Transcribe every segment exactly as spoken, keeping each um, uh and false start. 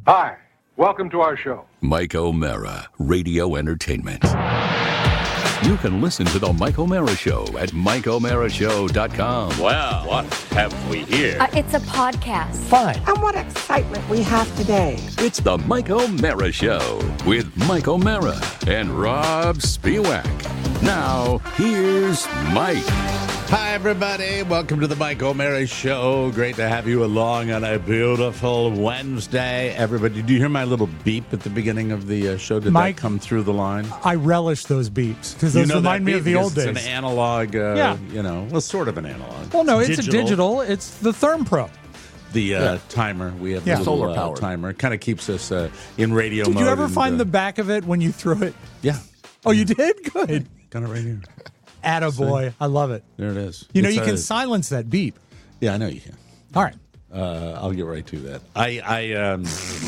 Hi, welcome to our show. Mike O'Mara, Radio Entertainment. You can listen to The Mike O'Mara Show at mike o'mara show dot com. Well, what have we here? Uh, it's a podcast. Fine. And what excitement we have today. It's The Mike O'Mara Show with Mike O'Mara and Rob Spiewak. Now, here's Mike. Hi, everybody. Welcome to the Mike O'Mara Show. Great to have you along on a beautiful Wednesday. Everybody, did you hear my little beep at the beginning of the uh, show? Did Mike, that come through the line? I relish those beeps because those you know remind me of the old it's days. It's an analog, uh, yeah. you know, well, sort of an analog. Well, no, it's, it's digital. a digital. It's the ThermPro. The uh, yeah. timer. We have yeah. a little solar uh, powered timer. It kind of keeps us uh, in radio Did mode. you ever and, find uh, the back of it when you threw it? Yeah. Oh, you did? Good. Got it right here. Attaboy. I love it. There it is. You know, it's you a, can silence that beep. Yeah, I know you can. All right. Uh, I'll get right to that. I, I, um,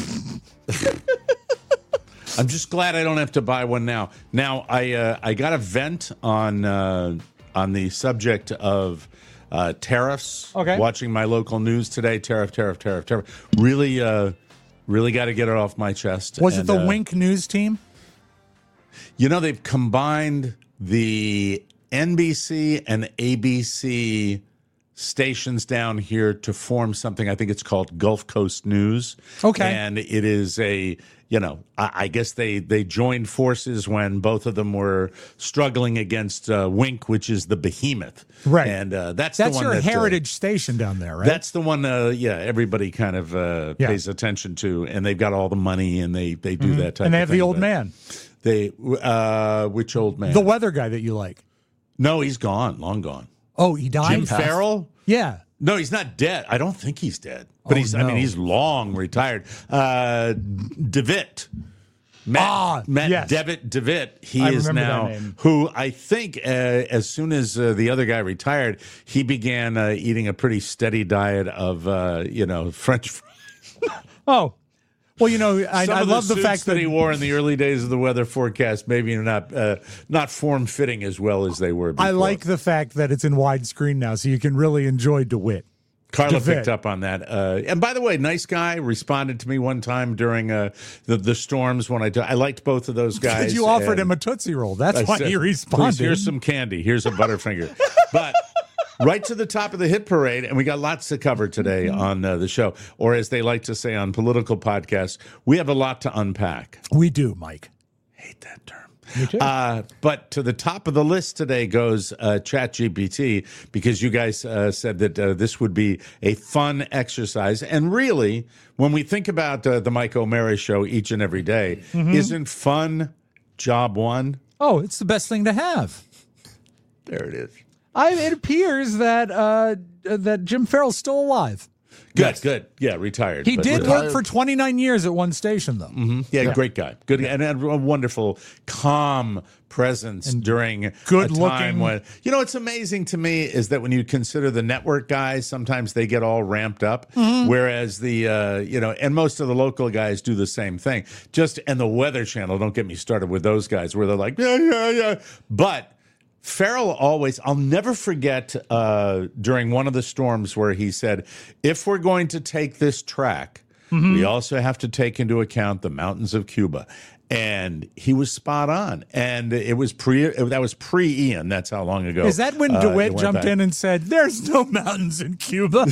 I'm just glad I don't have to buy one now. Now, I, uh, I got a vent on, uh, on the subject of uh, tariffs. Okay. Watching my local news today, tariff, tariff, tariff, tariff. Really, uh, really got to get it off my chest. Was and, it the uh, Wink News team? You know, they've combined the N B C and A B C stations down here to form something. I think it's called Gulf Coast News. Okay. And it is a, you know, I, I guess they, they joined forces when both of them were struggling against uh, Wink, which is the behemoth. Right. And uh, that's, That's the one your that, heritage uh, station down there, right? That's the one, uh, yeah, everybody kind of uh, Yeah. pays attention to. And they've got all the money and they, they do Mhm. that type And they of have thing. the old But man. They, uh, which old man? The weather guy that you like. No, he's gone, long gone. Oh, he died? Jim Farrell? Yeah. No, he's not dead. I don't think he's dead. But Oh, he's, I no. mean, he's long retired. Uh, DeVitt. Matt, Ah, Matt yes. Devitt DeVitt. He I is remember now, that name. who I think uh, as soon as uh, the other guy retired, he began uh, eating a pretty steady diet of, uh, you know, French fries. Oh. Well, you know, I, Some I of love the suits fact that that he wore in the early days of the weather forecast maybe not uh, not form fitting as well as they were before. I like the fact that it's in widescreen now, so you can really enjoy DeWitt. Carla DeVitt. picked up on that. Uh, and by the way, nice guy, responded to me one time during uh, the, the storms when I t- I liked both of those guys. Because you offered and him a Tootsie Roll. That's I why said, he "Please, responded. here's some candy. Here's a Butterfinger. But right to the top of the hit parade, and we got lots to cover today on uh, the show, or as they like to say on political podcasts, we have a lot to unpack. We do, Mike. Hate that term. Me too. Uh, but to the top of the list today goes uh, ChatGPT, because you guys uh, said that uh, this would be a fun exercise. And really, when we think about uh, the Mike O'Mara Show each and every day, Mhm. isn't fun job one? Oh, it's the best thing to have. There it is. I, it appears that uh, that Jim Farrell's still alive. Good, good. Yeah, retired. He but did retired. work for twenty-nine years at one station, though. Mm-hmm. Yeah, Yeah. great guy. Good and a wonderful, calm presence during good a time looking. when, you know, what's amazing to me is that when you consider the network guys, sometimes they get all ramped up, Mhm. whereas the, uh, you know, and most of the local guys do the same thing. Just, and the Weather Channel, don't get me started with those guys where they're like, yeah, yeah, yeah. But Farrell always, I'll never forget uh, during one of the storms where he said, if we're going to take this track, Mhm. we also have to take into account the mountains of Cuba. And he was spot on. And it was pre, that was pre-Ian. That's how long ago. Is that when uh, DeWitt it went jumped back. in and said, "There's no mountains in Cuba"?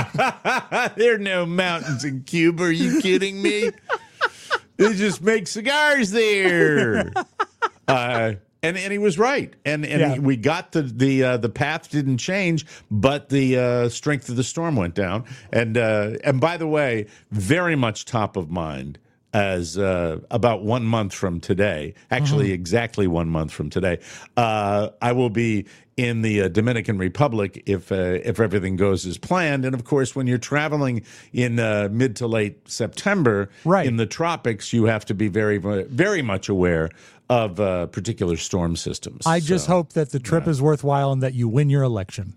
There are no mountains in Cuba. Are you kidding me? They just make cigars there. Uh, and and he was right. And and Yeah. he- we got the the uh, the path didn't change, but the uh, strength of the storm went down. And uh, and by the way, very much top of mind as uh, about one month from today, actually Mhm. exactly one month from today, uh, I will be in the uh, Dominican Republic if uh, if everything goes as planned. And of course, when you're traveling in uh, mid to late September Right. in the tropics, you have to be very, very much aware of uh, particular storm systems. I just So, hope that the trip is worthwhile and that you win your election.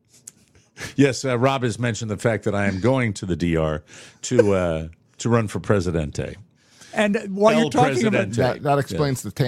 yes, uh, Rob has mentioned the fact that I am going to the D R to uh, to run for Presidente. And while El you're talking about Presidente. That, that explains the tan.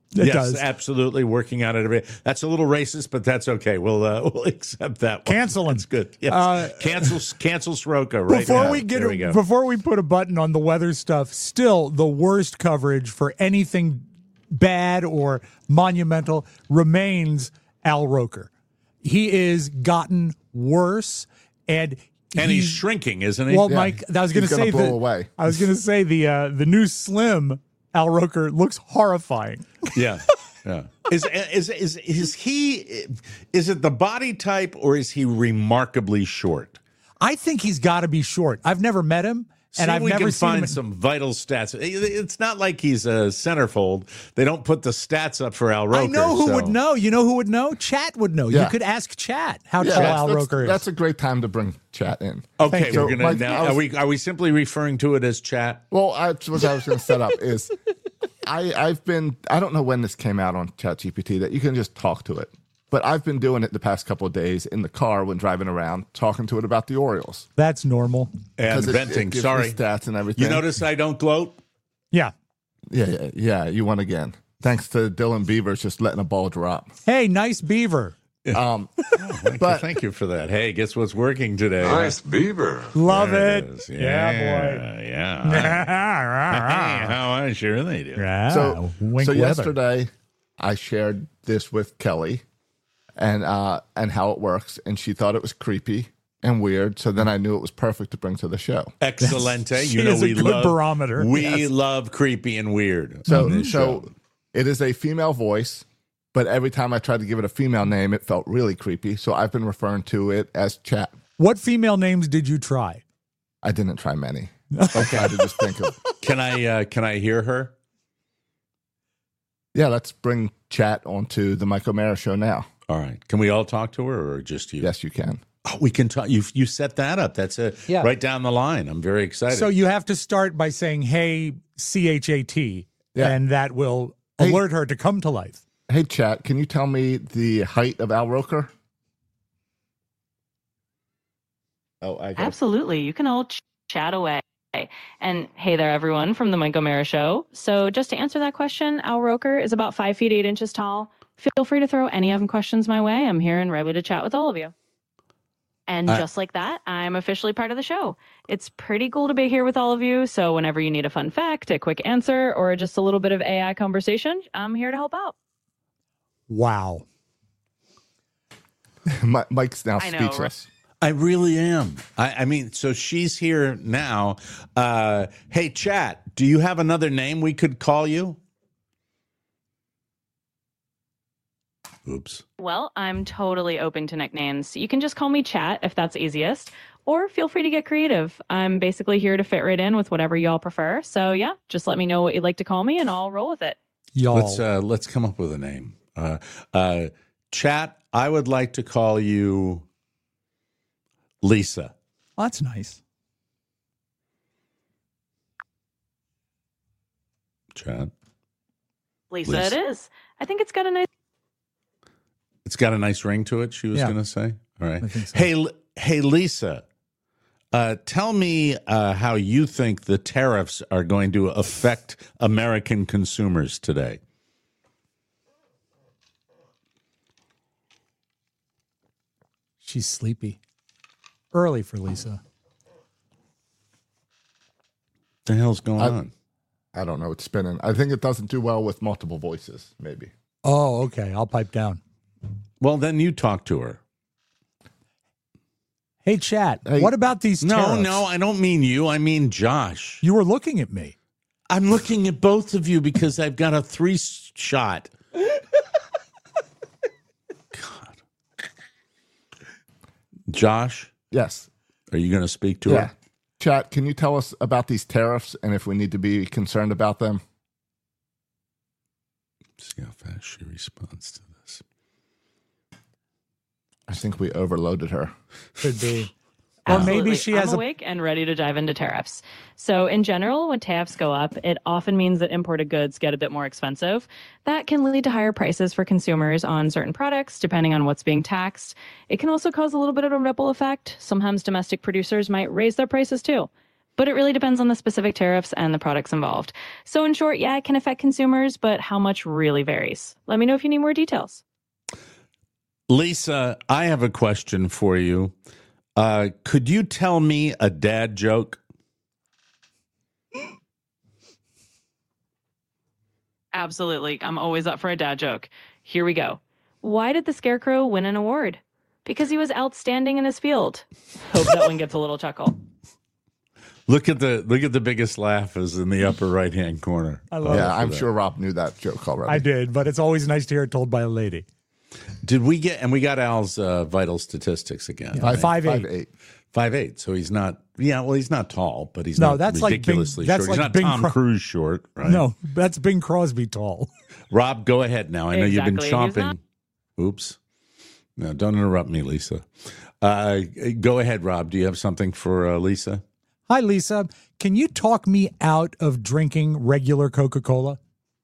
It yes, does. absolutely working on it every. That's a little racist, but that's okay. We'll uh, we'll accept that. One. Cancel him. It's good. Yes. Uh, cancel cancel Soroka right Before now. we get there we go. before we put a button on the weather stuff, still the worst coverage for anything bad or monumental remains Al Roker. He is gotten worse, and and he's, he's shrinking, isn't he? Well, Yeah, Mike, I was going to say blow that. Away. I was going to say the uh, the new slim Al Roker looks horrifying. Yeah. Yeah. Is, is is is he is it the body type or is he remarkably short? I think he's got to be short. I've never met him, See, and I've we never can seen find him. In- some vital stats. It's not like he's a centerfold. They don't put the stats up for Al Roker. I know who so. would know. You know who would know? Chat would know. Yeah. You could ask Chat how Yeah, tall that's, Al that's, Roker is. that's a great time to bring Chat in. Okay, Thank you. we're gonna Mike, now. I was- Are we are we simply referring to it as chat? Well, I, what I was going to set up is I, I've been, I don't know when this came out on ChatGPT that you can just talk to it. But I've been doing it the past couple of days in the car when driving around, talking to it about the Orioles. That's normal. And 'Cause it- venting. it gives me Sorry, stats and everything. you notice I don't gloat. Yeah. Yeah, yeah, yeah. You won again. Thanks to Dylan Beavers just letting a ball drop. Hey, nice beaver. Um, Thank, But- you, thank you for that. Hey, guess what's working today? Nice beaver. Love There it. is. Yeah, Yeah, boy. yeah. Hey, how I sure they do. Yeah, so wink so weather. yesterday, I shared this with Kelly, and uh, and how it works, and she thought it was creepy and weird. So then I knew it was perfect to bring to the show. Excellente. She You know is a we good love barometer. We Yes. love creepy and weird. So on this so show. it is a female voice, but every time I tried to give it a female name, it felt really creepy. So I've been referring to it as Chat. What female names did you try? I didn't try many. Okay, I just think of. Can I uh, can I hear her? Yeah, let's bring Chat onto the Mike O'Mara show now. All right. Can we all talk to her or just you? Yes, you can. Oh, we can talk. You you set that up. That's a Yeah. right down the line. I'm very excited. So you have to start by saying, hey, C H A T, Yeah. and that will Hey. alert her to come to life. Hey, Chat, can you tell me the height of Al Roker? Oh, I got Absolutely. You can all ch- chat away. And hey there, everyone from the Mike O'Mara Show. So just to answer that question, Al Roker is about five feet eight inches tall. Feel free to throw any of them questions my way. I'm here and ready to chat with all of you. And Uh, just like that, I'm officially part of the show. It's pretty cool to be here with all of you. So whenever you need a fun fact, a quick answer, or just a little bit of A I conversation, I'm here to help out. Wow. Mi- Mike's now I know, speechless. I really am. I, I mean, so she's here now. Uh, hey, Chat, do you have another name we could call you? Oops. Well, I'm totally open to nicknames. You can just call me Chat if that's easiest, or feel free to get creative. I'm basically here to fit right in with whatever y'all prefer. So yeah, just let me know what you'd like to call me and I'll roll with it. Y'all. Let's uh, let's come up with a name. Uh, uh, Chat, I would like to call you Lisa. Oh, that's nice. Chat. Lisa, Lisa. it is. I think it's got a nice. It's got a nice ring to it, she was Yeah. going to say. All right. I think so. Hey, L- hey, Lisa, uh, tell me uh, how you think the tariffs are going to affect American consumers today. She's sleepy. Early for Lisa. The hell's going I- on? I don't know. It's spinning. I think it doesn't do well with multiple voices, maybe. Oh, okay. I'll pipe down. Well, then you talk to her. Hey, Chat, Hey. what about these No, tariffs? no, I don't mean you. I mean Josh. You were looking at me. I'm looking at both of you because I've got a three shot. God. Josh, Yes. are you going to speak to Yeah. her? Chat, can you tell us about these tariffs and if we need to be concerned about them? See how fast she responds to this. I think we overloaded her. Could be. Or maybe Absolutely. she I'm has a. awake and ready to dive into tariffs. So in general, when tariffs go up, it often means that imported goods get a bit more expensive. That can lead to higher prices for consumers on certain products, depending on what's being taxed. It can also cause a little bit of a ripple effect. Sometimes domestic producers might raise their prices too. But it really depends on the specific tariffs and the products involved. So in short, yeah, it can affect consumers, but how much really varies. Let me know if you need more details. Lisa, I have a question for you. Uh, could you tell me a dad joke? Absolutely. I'm always up for a dad joke. Here we go. Why did the Scarecrow win an award? Because he was outstanding in his field. Hope that one gets a little chuckle. Look at the look at the biggest laugh is in the upper right hand corner. I love Yeah, it. I'm sure Rob knew that joke already. I did, but it's always nice to hear it told by a lady. Did we get and we got Al's uh, vital statistics again? Five, five, Five eight. eight. Five eight. So he's not. Yeah, well, he's not tall, but he's No, not that's like Bing- ridiculously that's short. like he's not Bing Tom Cro- Cruise short, right? No, that's Bing Crosby tall. Rob, go ahead now. I know you've been Exactly. He's chomping. not- Oops. No, don't interrupt me, Lisa. Uh, go ahead, Rob. Do you have something for uh, Lisa? Hi, Lisa. Can you talk me out of drinking regular Coca-Cola?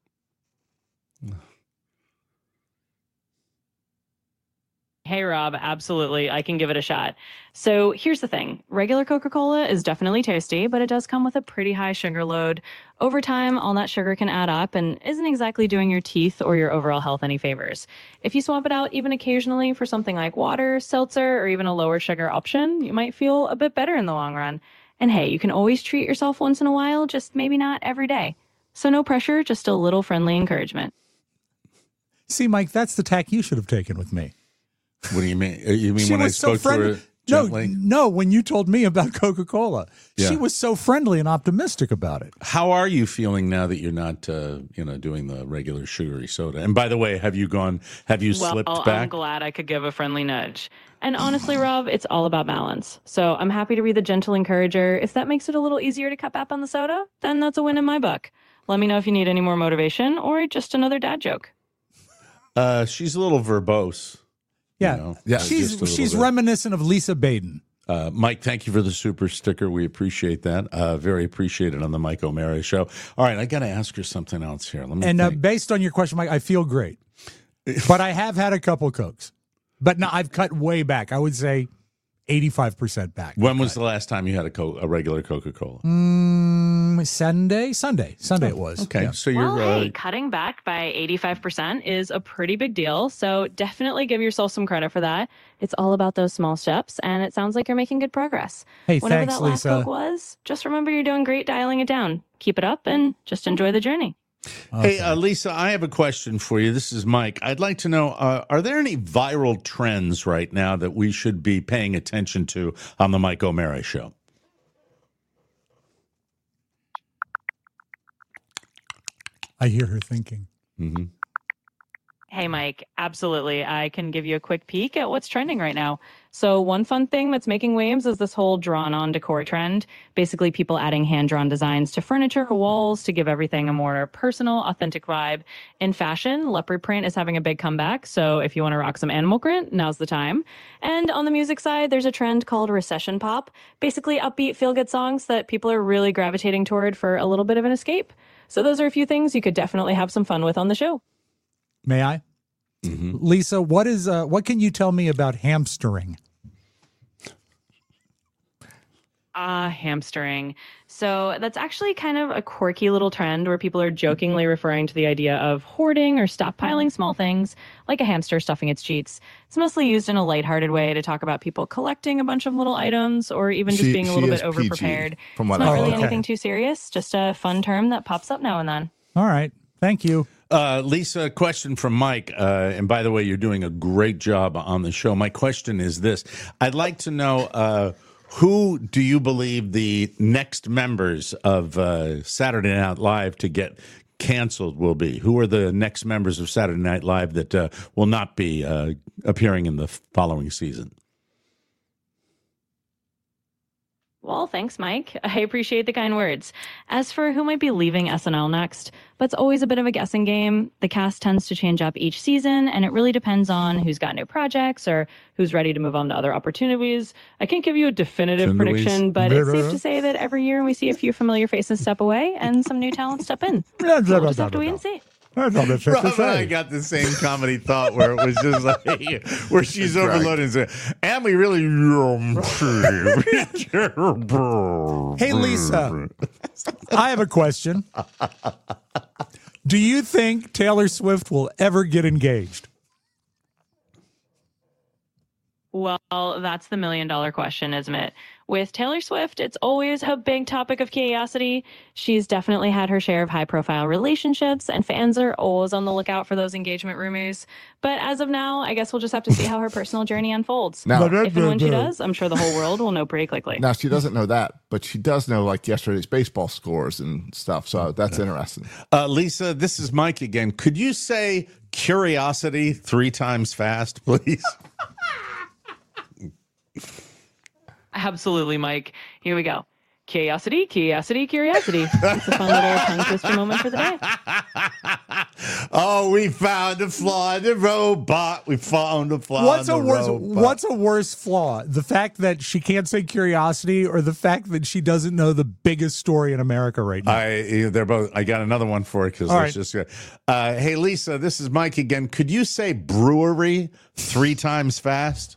Hey, Rob, absolutely. I can give it a shot. So here's the thing. Regular Coca-Cola is definitely tasty, but it does come with a pretty high sugar load. Over time, all that sugar can add up and isn't exactly doing your teeth or your overall health any favors. If you swap it out even occasionally for something like water, seltzer, or even a lower sugar option, you might feel a bit better in the long run. And hey, you can always treat yourself once in a while, just maybe not every day. So no pressure, just a little friendly encouragement. See, Mike, that's the tack you should have taken with me. What do you mean? You mean She when I was so spoke to her friendly. No, gently? no, when you told me about Coca-Cola, Yeah. she was so friendly and optimistic about it. How are you feeling now that you're not, uh, you know, doing the regular sugary soda? And by the way, have you gone? Have you Well, slipped I'm back? glad I could give a friendly nudge. And honestly, Rob, it's all about balance. So I'm happy to be the gentle encourager. If that makes it a little easier to cut back on the soda, then that's a win in my book. Let me know if you need any more motivation or just another dad joke. Uh, she's a little verbose. Yeah, You know, Yeah, uh, she's just a little she's bit. reminiscent of Lisa Baden. Uh, Mike, thank you for the super sticker. We appreciate that. Uh, very appreciated on the Mike O'Mara show. All right, I got to ask her something else here. Let me And uh, think. based on your question, Mike, I feel great. But I have had a couple Cokes. But no, I've cut way back. I would say eighty-five percent back. when was the last time you had a, co- a regular Coca-Cola? Mm, Sunday? Sunday. Sunday it was. Okay, Yeah. so you're Well, uh, hey, cutting back by eighty-five percent is a pretty big deal. So definitely give yourself some credit for that. It's all about those small steps, and it sounds like you're making good progress. Hey, Whenever thanks, that last Lisa. Coke was, just remember you're doing great dialing it down. Keep it up and just enjoy the journey. Hey, uh, Lisa, I have a question for you. This is Mike. I'd like to know, uh, are there any viral trends right now that we should be paying attention to on the Mike O'Mara show? I hear her thinking. Mm-hmm. Hey, Mike, absolutely. I can give you a quick peek at what's trending right now. So one fun thing that's making waves is this whole drawn-on decor trend. Basically, people adding hand-drawn designs to furniture or walls to give everything a more personal, authentic vibe. In fashion, leopard print is having a big comeback, so if you want to rock some animal print, now's the time. And on the music side, there's a trend called recession pop. Basically, upbeat, feel-good songs that people are really gravitating toward for a little bit of an escape. So those are a few things you could definitely have some fun with on the show. May I? Mm-hmm. Lisa, what is uh, what can you tell me about hamstering? Ah, hamstering. So that's actually kind of a quirky little trend where people are jokingly referring to the idea of hoarding or stockpiling small things, like a hamster stuffing its cheeks. It's mostly used in a lighthearted way to talk about people collecting a bunch of little items or even just She- being a she little is bit P G, overprepared. from what It's not I really know. anything Okay. too serious, just a fun term that pops up now and then. All right. Thank you. Uh, Lisa, question from Mike. Uh, and by the way, you're doing a great job on the show. My question is this. I'd like to know uh, who do you believe the next members of uh, Saturday Night Live to get canceled will be? Who are the next members of Saturday Night Live that uh, will not be uh, appearing in the following season? Well, thanks, Mike. I appreciate the kind words. As for who might be leaving S N L next, that's always a bit of a guessing game. The cast tends to change up each season, and it really depends on who's got new projects or who's ready to move on to other opportunities. I can't give you a definitive Opportunities. prediction, but it's safe to say that every year we see a few familiar faces step away and some new talent step in. We'll just have to wait and see. I thought it fit Rob to and I say. got the same comedy thought where it was just like, where she's overloaded and saying, and we really. Hey, Lisa, I have a question. Do you think Taylor Swift will ever get engaged? Well, that's the million dollar question, isn't it? With Taylor Swift, it's always a big topic of curiosity. She's definitely had her share of high profile relationships, and fans are always on the lookout for those engagement rumors. But as of now, I guess we'll just have to see how her personal journey unfolds. Now, If and when she does, I'm sure the whole world will know pretty quickly. now she doesn't know that, but she does know like yesterday's baseball scores and stuff. So that's interesting. Uh, Lisa, this is Mike again. Could you say curiosity three times fast, please? Absolutely, Mike. Here we go. Curiosity, curiosity, curiosity. It's a fun little tongue twister moment for the day. Oh, we found a flaw in the robot. We found a flaw What's in a the worse? robot. What's a worse flaw? The fact that she can't say curiosity, or the fact that she doesn't know the biggest story in America right now? I they're both. I got another one for it because All it's right. just good. Uh, hey, Lisa, this is Mike again. Could you say brewery three times fast?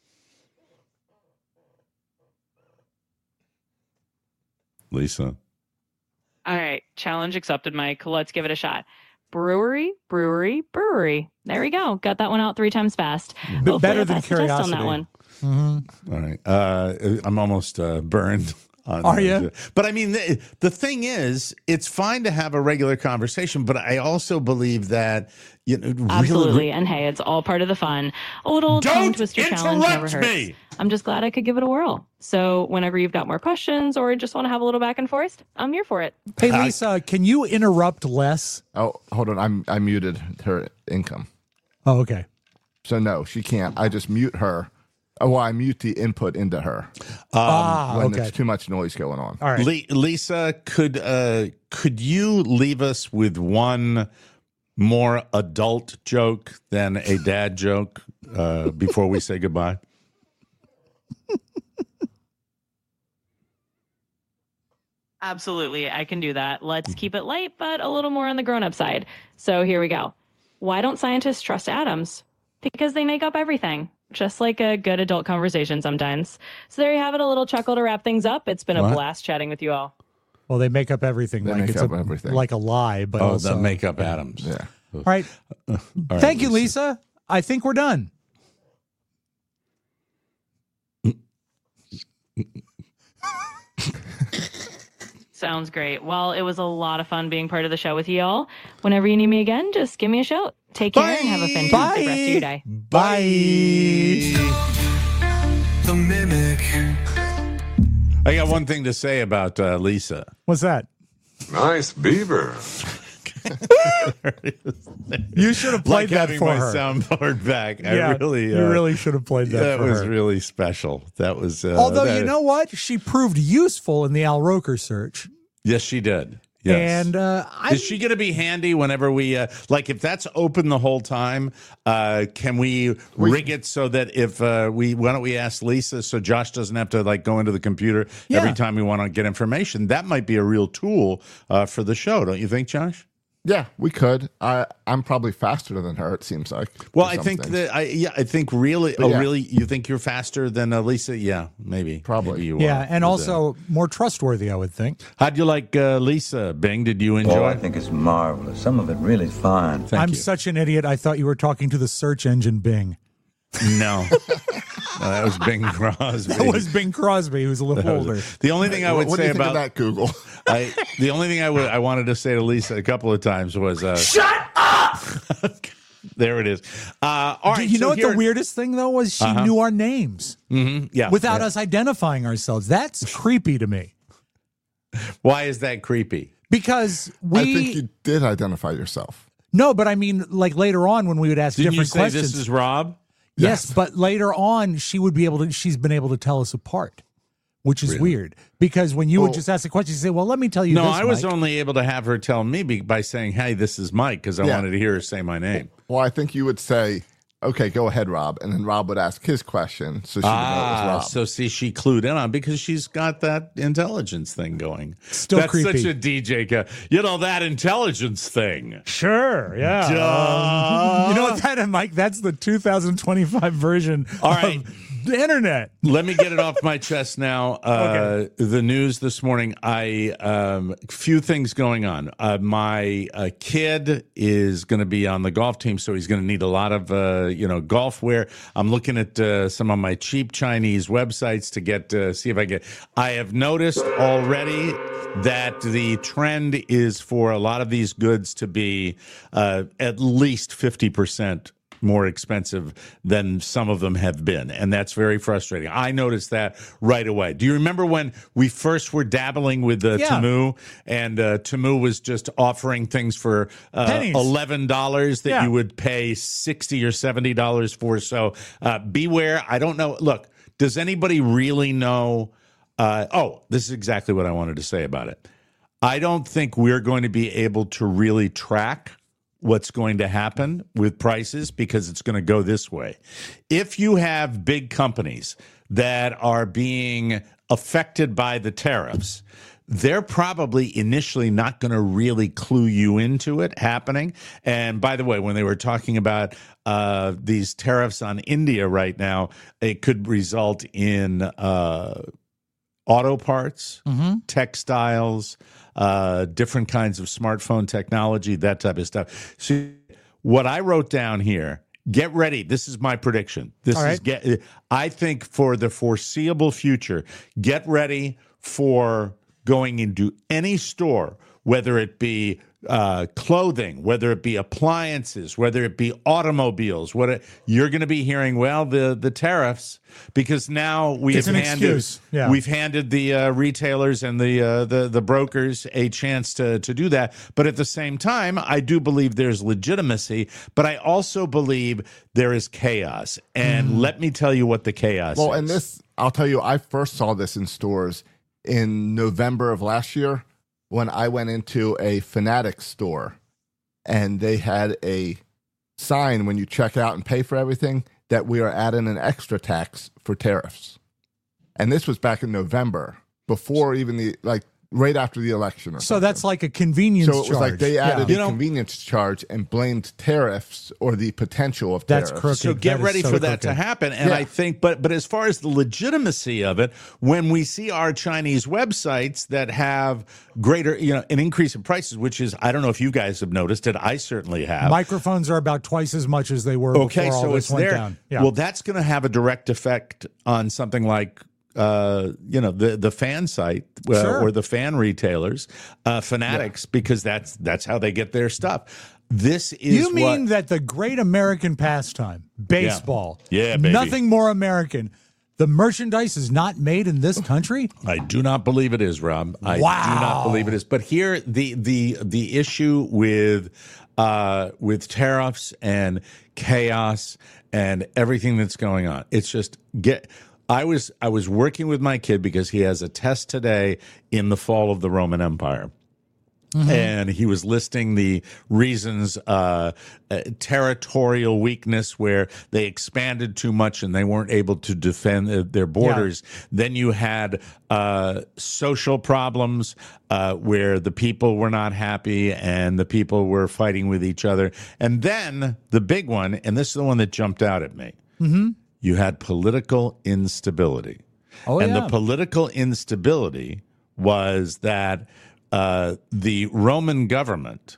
Lisa. All right. Challenge accepted, Mike. Let's give it a shot. Brewery, brewery, brewery. There we go. Got that one out three times fast. Hopefully better I than passed the test on curiosity. that one. All right. Uh, I'm almost uh, burned. On Are that. you? But I mean, the, the thing is, it's fine to have a regular conversation, but I also believe that, you know, really, Absolutely. And hey, it's all part of the fun. A little tongue Don't twister challenge never interrupt hurts. me. I'm just glad I could give it a whirl. So whenever you've got more questions or just want to have a little back and forth, I'm here for it. Hey, Lisa, can you interrupt less? Oh, hold on. I'm I muted her income. Oh, okay. So no, she can't. I just mute her. Oh, well, I mute the input into her ah, when okay. there's too much noise going on. All right. Le- Lisa, could uh, could you leave us with one more adult joke than a dad joke uh, before we say goodbye? Absolutely. I can do that. Let's keep it light, but a little more on the grown-up side. So here we go. Why don't scientists trust atoms? Because they make up everything. Just like a good adult conversation sometimes. So there you have it, a little chuckle to wrap things up. It's been a What? blast chatting with you all. Well, they make up everything. They like make it's up a, everything. like a lie, but Oh, also. the makeup atoms. Yeah. All right. All right, Thank you, Lisa. I think we're done. Sounds great. Well, it was a lot of fun being part of the show with you all. Whenever you need me again, just give me a shout. Take care and have a fantastic Bye. rest of your day. Bye. The Mimic. I got one thing to say about uh, Lisa. What's that? Nice beaver. You should have played Like that having for my her. soundboard back. yeah, I really, you uh, really should have played that. that for was her. really special. That was. Uh, Although that- you know what, she proved useful in the Al Roker search, yes, she did. Yes. and uh, I Is she going to be handy whenever we uh, like? If that's open the whole time, uh, can we, rig it so that if uh, we why don't we ask Lisa so Josh doesn't have to like go into the computer Yeah. every time we want to get information? That might be a real tool uh, for the show, don't you think, Josh? Yeah, we could. I I'm probably faster than her. It seems like. Well, for I some think things. that I yeah, I think really. But Oh, yeah. really? You think you're faster than uh, Lisa? Yeah, maybe. Probably. Maybe you yeah, are. and But, uh, also more trustworthy, I would think. how'd you like uh, Lisa? Bing, did you enjoy? Oh, I think it's marvelous. Some of it really is fine. Thank I'm you. such an idiot. I thought you were talking to the search engine Bing. No. No, that was Bing Crosby. That was Bing Crosby, who's a little older. The only thing I What- would what do say you think about of that, Google? I the only thing I would I wanted to say to Lisa a couple of times was uh, shut up. There it is. Uh, all right, you know so what here- the weirdest thing though was? She knew our names Mhm, yeah. without yeah. us identifying ourselves. That's creepy to me Why is that creepy? because we I think you did identify yourself. no, but I mean, like later on when we would ask Didn't you different say questions. this is Rob? Yes, but later on, she would be able to. She's been able to tell us apart, which is weird because when you would Well- just ask a question, you say, "Well, let me tell you." No, this, I was Mike." only able to have her tell me be, by saying, "Hey, this is Mike," because I Yeah. wanted to hear her say my name. Well, I think you would say, okay, go ahead, Rob. And then Rob would ask his question. So she would know it was Ah, Rob. so see, she clued in on because she's got that intelligence thing going. Still That's creepy. such a D J, ca- you know, that intelligence thing. Sure, yeah. Duh. You know what, that, Mike? That's the two thousand twenty-five version All right. of the internet. Let me get it off my chest now. Uh, The news this morning, I um, few things going on. Uh, my uh, kid is going to be on the golf team, so he's going to need a lot of uh, you know golf wear. I'm looking at uh, some of my cheap Chinese websites to get uh, see if I get. I have noticed already that the trend is for a lot of these goods to be uh, at least fifty percent more expensive than some of them have been. And that's very frustrating. I noticed that right away. Do you remember when we first were dabbling with uh, Yeah. Temu, and uh, Temu was just offering things for uh, Pennies. eleven dollars that Yeah. you would pay sixty or seventy dollars for? So uh, beware. I don't know. Look, does anybody really know? Uh, oh, this is exactly what I wanted to say about it. I don't think we're going to be able to really track what's going to happen with prices because it's going to go this way. If you have big companies that are being affected by the tariffs, they're probably initially not going to really clue you into it happening. And by the way, when they were talking about uh, these tariffs on India right now, it could result in uh, auto parts, textiles, uh, different kinds of smartphone technology, that type of stuff. So what I wrote down here, get ready. This is my prediction. This All is right. get. I think for the foreseeable future, get ready for going into any store, whether it be uh, clothing, whether it be appliances, whether it be automobiles. What it, you're going to be hearing? Well, the the tariffs, because now we've It's an handed excuse. Yeah. we've handed the uh, retailers and the uh, the the brokers a chance to to do that. But at the same time, I do believe there's legitimacy, but I also believe there is chaos. And let me tell you what the chaos Well, is. and this, I'll tell you, I first saw this in stores in November of last year when I went into a Fanatics store and they had a sign when you check out and pay for everything that we are adding an extra tax for tariffs. And this was back in November, before even the, like, right after the election. Or So something. that's like a convenience So it was charge. like they added Yeah. You a know- convenience charge and blamed tariffs or the potential of That's tariffs. crooked. So get That is ready so for that to crooked. happen. And Yeah. I think, but but as far as the legitimacy of it, when we see our Chinese websites that have greater, you know, an increase in prices, which is, I don't know if you guys have noticed it. I certainly have. Microphones are about twice as much as they were Okay, before all so this it's went there. down. Yeah. Well, that's going to have a direct effect on something like, uh, you know, the the fan site uh, Sure. or the fan retailers, uh, Fanatics, because that's that's how they get their stuff. This is you mean what, that the great American pastime, baseball, Yeah, baby. nothing more American, the merchandise is not made in this country? I do not believe it is, Rob. I Wow. do not believe it is. But here, the the the issue with uh, with tariffs and chaos and everything that's going on, it's just get. I was I was working with my kid because he has a test today in the fall of the Roman Empire. And he was listing the reasons, uh, uh, territorial weakness, where they expanded too much and they weren't able to defend uh, their borders. Then you had uh, social problems uh, where the people were not happy and the people were fighting with each other. And then the big one, and this is the one that jumped out at me, you had political instability. Oh, and yeah. the political instability was that uh, the Roman government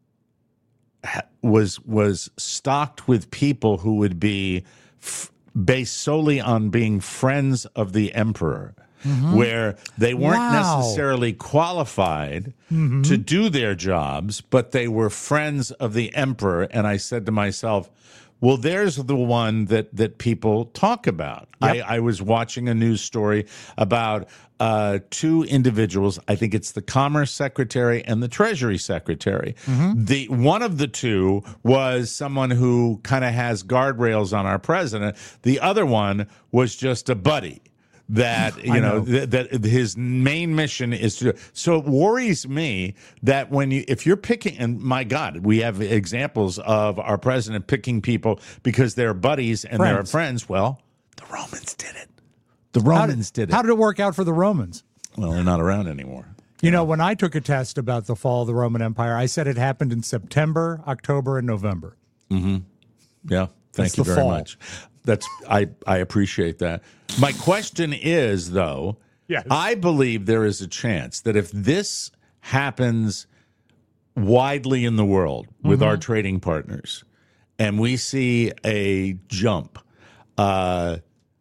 ha- was was stocked with people who would be f- based solely on being friends of the emperor, where they weren't Wow. necessarily qualified to do their jobs, but they were friends of the emperor. And I said to myself, well, there's the one that, that people talk about. I, I was watching a news story about uh, two individuals. I think it's the Commerce Secretary and the Treasury Secretary. The one of the two was someone who kind of has guardrails on our president. The other one was just a buddy. that you I know, know. Th- that his main mission is to. So it worries me that when you, if you're picking, and my God, we have examples of our president picking people because they're buddies and they're Friends. friends. Well, the Romans did it. The How Romans did, did it. How did it work out for the Romans? Well, they're not around anymore. You know, when I took a test about the fall of the Roman Empire, I said it happened in September, October, and November. Mm-hmm. Yeah. Thank That's you the very fall. much. That's I, I appreciate that. My question is, though, Yes. I believe there is a chance that if this happens widely in the world with Mm-hmm. our trading partners and we see a jump, uh,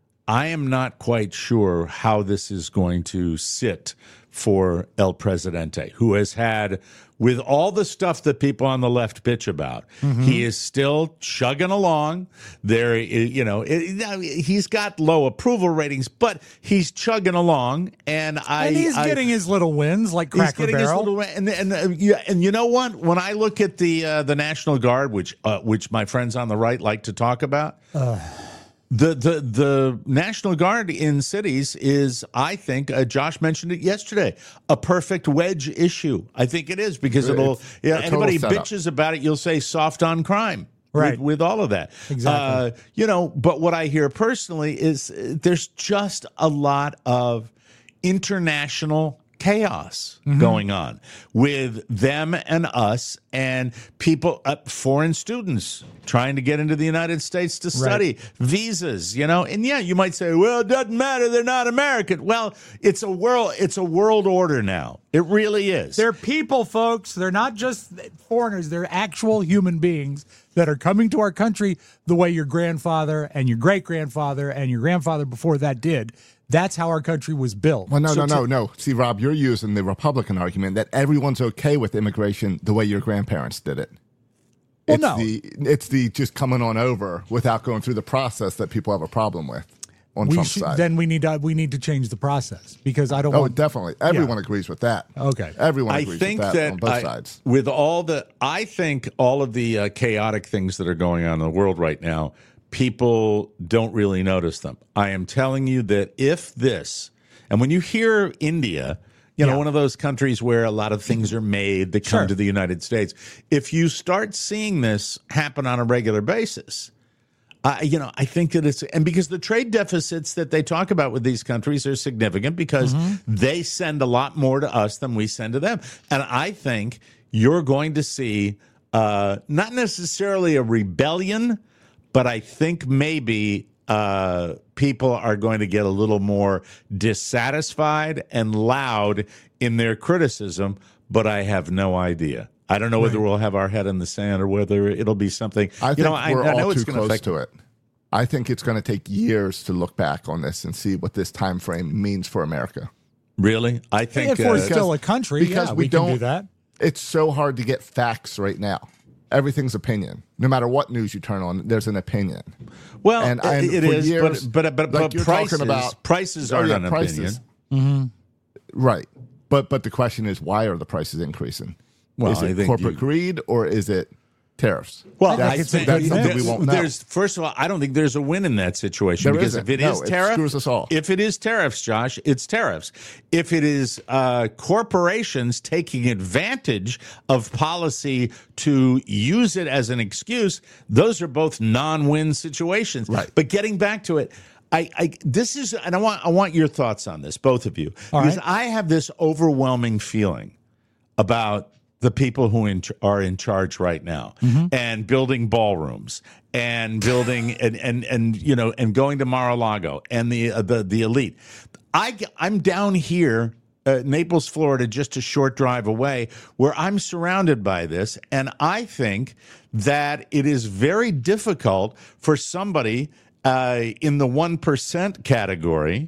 I am not quite sure how this is going to sit for El Presidente, who has had, with all the stuff that people on the left bitch about, Mm-hmm. he is still chugging along. There, you know, it, he's got low approval ratings, but he's chugging along, and I And he's I, getting his little wins like He's Cracker getting his Barrel. little, and and uh, you, and you know what? When I look at the uh, the National Guard, which uh, which my friends on the right like to talk about, Uh. the the the National Guard in cities is, I think, uh, Josh mentioned it yesterday, a perfect wedge issue. I think it is because it'll. It's Yeah, a total anybody setup. bitches about it, you'll say soft on crime. Right. With, with all of that. Exactly. Uh, you know, but what I hear personally is uh, there's just a lot of international chaos Mm-hmm. going on with them and us and people, uh, foreign students trying to get into the United States to study, visas, you know, and yeah, you might say, well, it doesn't matter. They're not American. Well, it's a world, it's a world order now. It really is. They're people, folks. They're not just foreigners. They're actual human beings that are coming to our country the way your grandfather and your great-grandfather and your grandfather before that did. That's how our country was built. Well, no, So no, to- no, no. See, Rob, you're using the Republican argument that everyone's okay with immigration the way your grandparents did it. Well, it's no. the it's the just coming on over without going through the process that people have a problem with on We Trump's should, side. then we need to we need to change the process because I don't oh, want. definitely. Everyone agrees with that. Okay. Everyone I agrees think with that, that on both I- sides. with all the, I think all of the uh, chaotic things that are going on in the world right now, people don't really notice them. I am telling you that if this, and when you hear India, you know, Yeah. one of those countries where a lot of things are made that come Sure. to the United States, if you start seeing this happen on a regular basis, Uh, you know, I think that it's, and because the trade deficits that they talk about with these countries are significant because they send a lot more to us than we send to them. And I think you're going to see uh, not necessarily a rebellion, but I think maybe uh, people are going to get a little more dissatisfied and loud in their criticism, but I have no idea. I don't know whether we'll have our head in the sand or whether it'll be something. I you think know, I, we're I know all it's too going to close affect to it. I think it's going to take years to look back on this and see what this time frame means for America. Really, I think If we're uh, still a country, because yeah, we we, can don't- do that. It's so hard to get facts right now. Everything's opinion. No matter what news you turn on, there's an opinion. well, and- and it for is, years, but but but, like but you're prices, talking about- prices Oh, aren't yeah, an prices. opinion. Right. But but the question is, why are the prices increasing? Well, is I it think corporate you- greed or is it tariffs? Well, think I it's a think good something there's, we won't know. there's first of all, I don't think there's a win in that situation There because isn't. if it No, is it tariff, screws us all. if it is tariffs, Josh, it's tariffs. If it is uh, corporations taking advantage of policy to use it as an excuse, those are both non-win situations. Right. But getting back to it. I, I this is and I want I want your thoughts on this, both of you, All because right. I have this overwhelming feeling about the people who in, are in charge right now and building ballrooms and building and, and and you know and going to Mar-a-Lago and the uh, the the elite. I I'm down here. Uh, Naples, Florida, just a short drive away, where I'm surrounded by this. And I think that it is very difficult for somebody uh, in the one percent category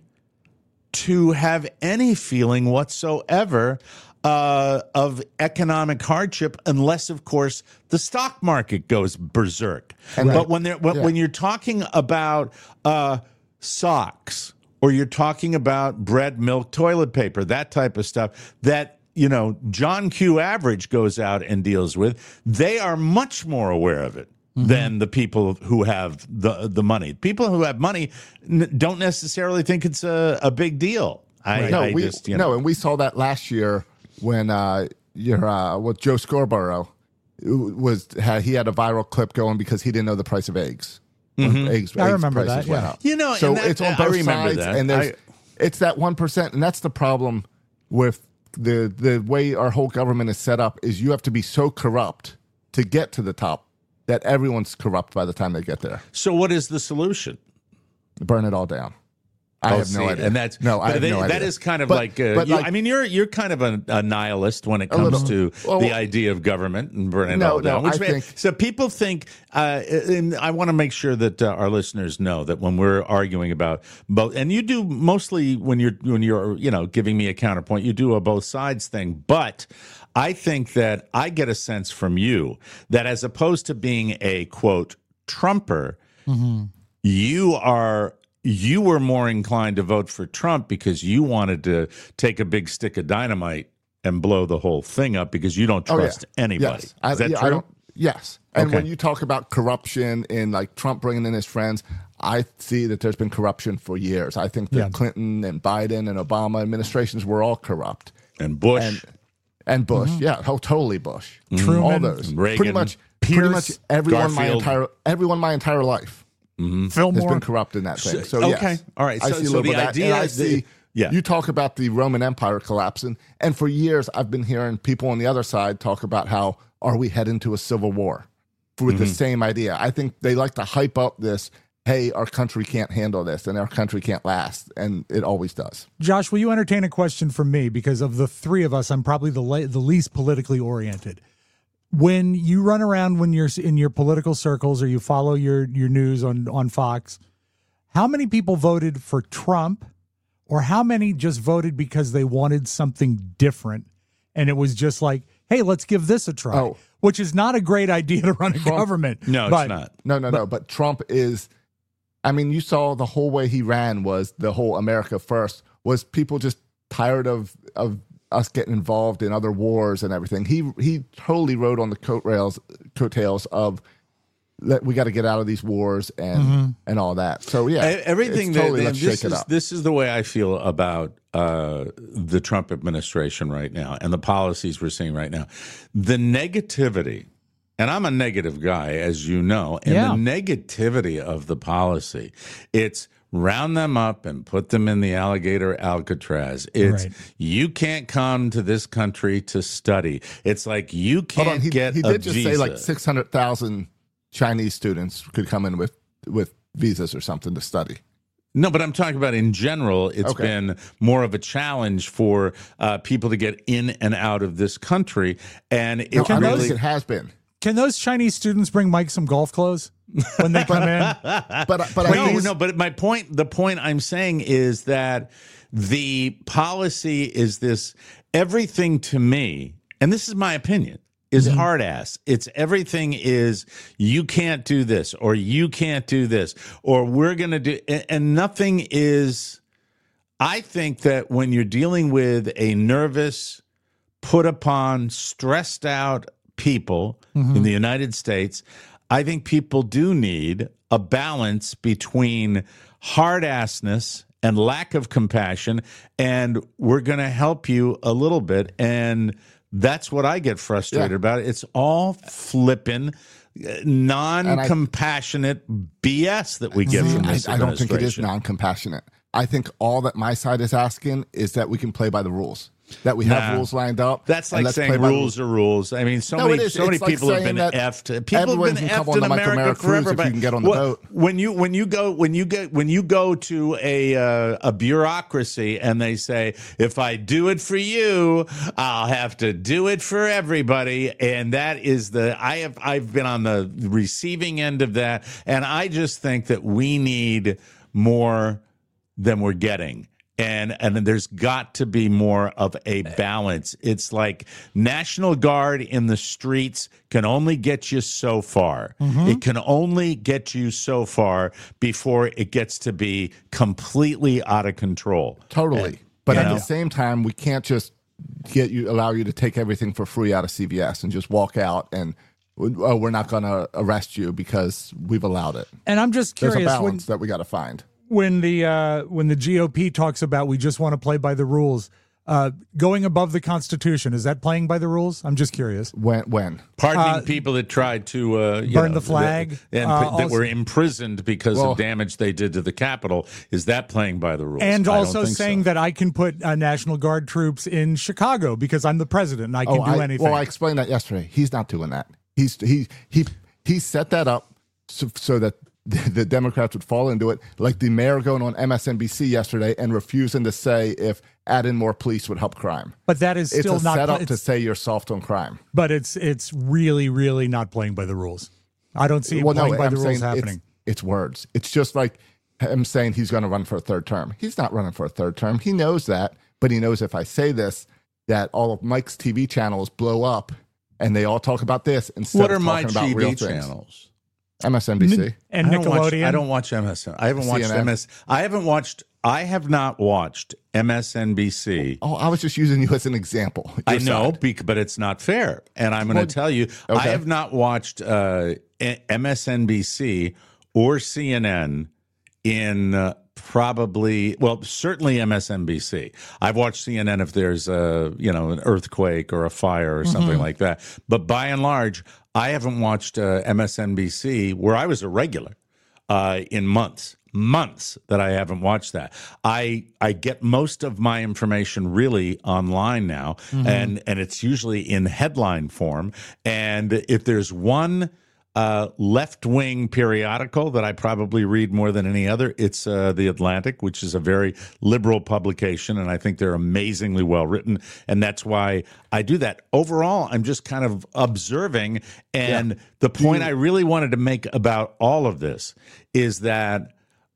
to have any feeling whatsoever uh, of economic hardship, unless, of course, the stock market goes berserk. And but right. when they're, when, Yeah. when you're talking about uh, socks, or you're talking about bread, milk, toilet paper, that type of stuff that, you know, John Q. Average goes out and deals with, they are much more aware of it mm-hmm. than the people who have the the money. People who have money n- don't necessarily think it's a, a big deal. I, right. no, I we, just, you know. no, and we saw that last year when uh, you're, uh, with Joe Scarborough was had, he had a viral clip going because he didn't know the price of eggs. Mm-hmm. Eggs, I eggs remember prices that. went Yeah. up. You know, so and that, it's on both I remember sides, that. and there's I, it's that one percent, and that's the problem with the the way our whole government is set up. Is you have to be so corrupt to get to the top that everyone's corrupt by the time they get there. So, what is the solution? Burn it all down. I oh, have see, no idea. And that's no, I have they, no idea. That is kind of but, like, uh, but you, like, I mean, you're you're kind of a, a nihilist when it comes little, to well, the idea of government and burning no, it all down. no, Which I may, think, so people think, uh, and I want to make sure that uh, our listeners know that when we're arguing about both, and you do mostly when you're when you're you know giving me a counterpoint, you do a both sides thing, but I think that I get a sense from you that as opposed to being a quote Trumper, mm-hmm. you are. You were more inclined to vote for Trump because you wanted to take a big stick of dynamite and blow the whole thing up because you don't trust oh, yeah. anybody. Yes. I, Is that yeah, true? I don't, yes. And okay. when you talk about corruption and like Trump bringing in his friends, I see that there's been corruption for years. I think that yeah. Clinton and Biden and Obama administrations were all corrupt. And Bush. And, and Bush. Mm-hmm. Yeah, oh, totally Bush. Truman. All those. Reagan, pretty much, Pierce, pretty much everyone my Garfield. entire everyone my entire life. Mm-hmm. Fillmore has been corrupt in that thing. So, so yes, okay, all right. So, I see so a little the bit of that. idea, And I the, see. yeah, you talk about the Roman Empire collapsing, and for years I've been hearing people on the other side talk about how are we heading to a civil war with mm-hmm. the same idea. I think they like to hype up this. Hey, our country can't handle this, and our country can't last, and it always does. Josh, will you entertain a question from me? Because of the three of us, I'm probably the la- the least politically oriented. When you run around when you're in your political circles or you follow your, your news on, on Fox, how many people voted for Trump or how many just voted because they wanted something different? And it was just like, hey, let's give this a try, oh. which is not a great idea to run a Trump, government. No, but, it's not. No, no, but, no. But Trump is, I mean, you saw the whole way he ran was the whole America first was people just tired of, of, us getting involved in other wars and everything. He he totally rode on the coat rails, coattails of let we got to get out of these wars and mm-hmm. and all that. So yeah, everything it's totally that, let's this shake is it up. This is the way I feel about uh, the Trump administration right now and the policies we're seeing right now. The negativity, and I'm a negative guy, as you know, and yeah. the negativity of the policy, it's round them up and put them in the alligator Alcatraz. It's right. you can't come to this country to study. It's like you can't Hold on, he, get he a did just visa. say like six hundred thousand Chinese students could come in with, with visas or something to study. No, but I'm talking about in general, it's okay. been more of a challenge for uh, people to get in and out of this country. And it No, I don't really think it has been. Can those Chinese students bring Mike some golf clothes when they come in? But but no, I think no. But my point, the point I'm saying is that the policy is this. Everything to me, and this is my opinion, is Mm-hmm. hard ass. It's everything is you can't do this or you can't do this or we're gonna do, and, and nothing is. I think that when you're dealing with a nervous, put upon, stressed out people mm-hmm. in the United States, I think people do need a balance between hard-assness and lack of compassion, and we're going to help you a little bit, and that's what I get frustrated yeah. about. It's all flippin', non-compassionate B S that we get See, from this I, I don't think it is administration. non-compassionate. I think all that my side is asking is that we can play by the rules. That we have Nah. rules lined up. That's and like let's saying play by the rules are rules. I mean, so No, many, it is. so many It's like people have saying been that effed. People everyone have been can come effed on in the Michael America Mara cruise forever. if but you can get on the what- boat. When you when you go when you get when you go to a uh, a bureaucracy and they say, if I do it for you, I'll have to do it for everybody, and that is the I have I've been on the receiving end of that, and I just think that we need more than we're getting. And and then there's got to be more of a balance. It's like National Guard in the streets can only get you so far. Mm-hmm. It can only get you so far before it gets to be completely out of control. Totally. And, but you at know? the same time, we can't just get you allow you to take everything for free out of C V S and just walk out and oh, we're not going to arrest you because we've allowed it. And I'm just There's curious a balance when, that we got to find. when the uh, when the G O P talks about we just want to play by the rules. Uh, going above the Constitution, is that playing by the rules? I'm just curious. When? When? Pardoning Uh, people that tried to uh, you burn know, the flag, that, and uh, that also- were imprisoned because Well- of damage they did to the Capitol. Is that playing by the rules? And I don't also think saying so. that I can put uh, National Guard troops in Chicago because I'm the president and I can Oh, do I, anything. well, I explained that yesterday. He's not doing that. He's he he he set that up so, so that the, the Democrats would fall into it, like the mayor going on M S N B C yesterday and refusing to say if adding more police would help crime. but that is It's still a not. setup it's- to say you're soft on crime. but it's it's really really not playing by the rules. I don't see it Well, playing no, by I'm the rules saying happening. It's, it's words. It's just like him saying he's going to run for a third term. He's not running for a third term. He knows that, but he knows if I say this, that all of Mike's T V channels blow up and they all talk about this instead What of are my talking about T real V things. channels? M S N B C. And I don't watch- Nickelodeon. I don't watch M S N. I haven't watched C N N. M S. I haven't watched. I have not watched M S N B C. Oh, I was just using you as an example. I Your know, side. bec- but it's not fair. And I'm going to Well, tell you, I okay. have not watched uh, M S N B C or C N N in uh, probably, well, certainly M S N B C. I've watched C N N if there's a, you know, an earthquake or a fire or something like that. But by and large, I haven't watched uh, M S N B C where I was a regular uh, in months. Months that I haven't watched that. I I get most of my information really online now, and and it's usually in headline form. And if there's one uh, left-wing periodical that I probably read more than any other, it's uh, The Atlantic, which is a very liberal publication, and I think they're amazingly well written, and that's why I do that. Overall, I'm just kind of observing, and Yeah. the point I really wanted to make about all of this is that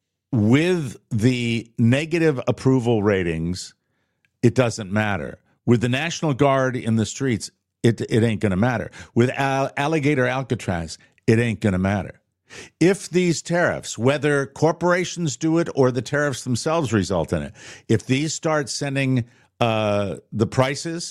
with the negative approval ratings, it doesn't matter. With the National Guard in the streets, it it ain't going to matter. With Al- Alligator Alcatraz, it ain't going to matter. If these tariffs, whether corporations do it or the tariffs themselves result in it, if these start sending uh, the prices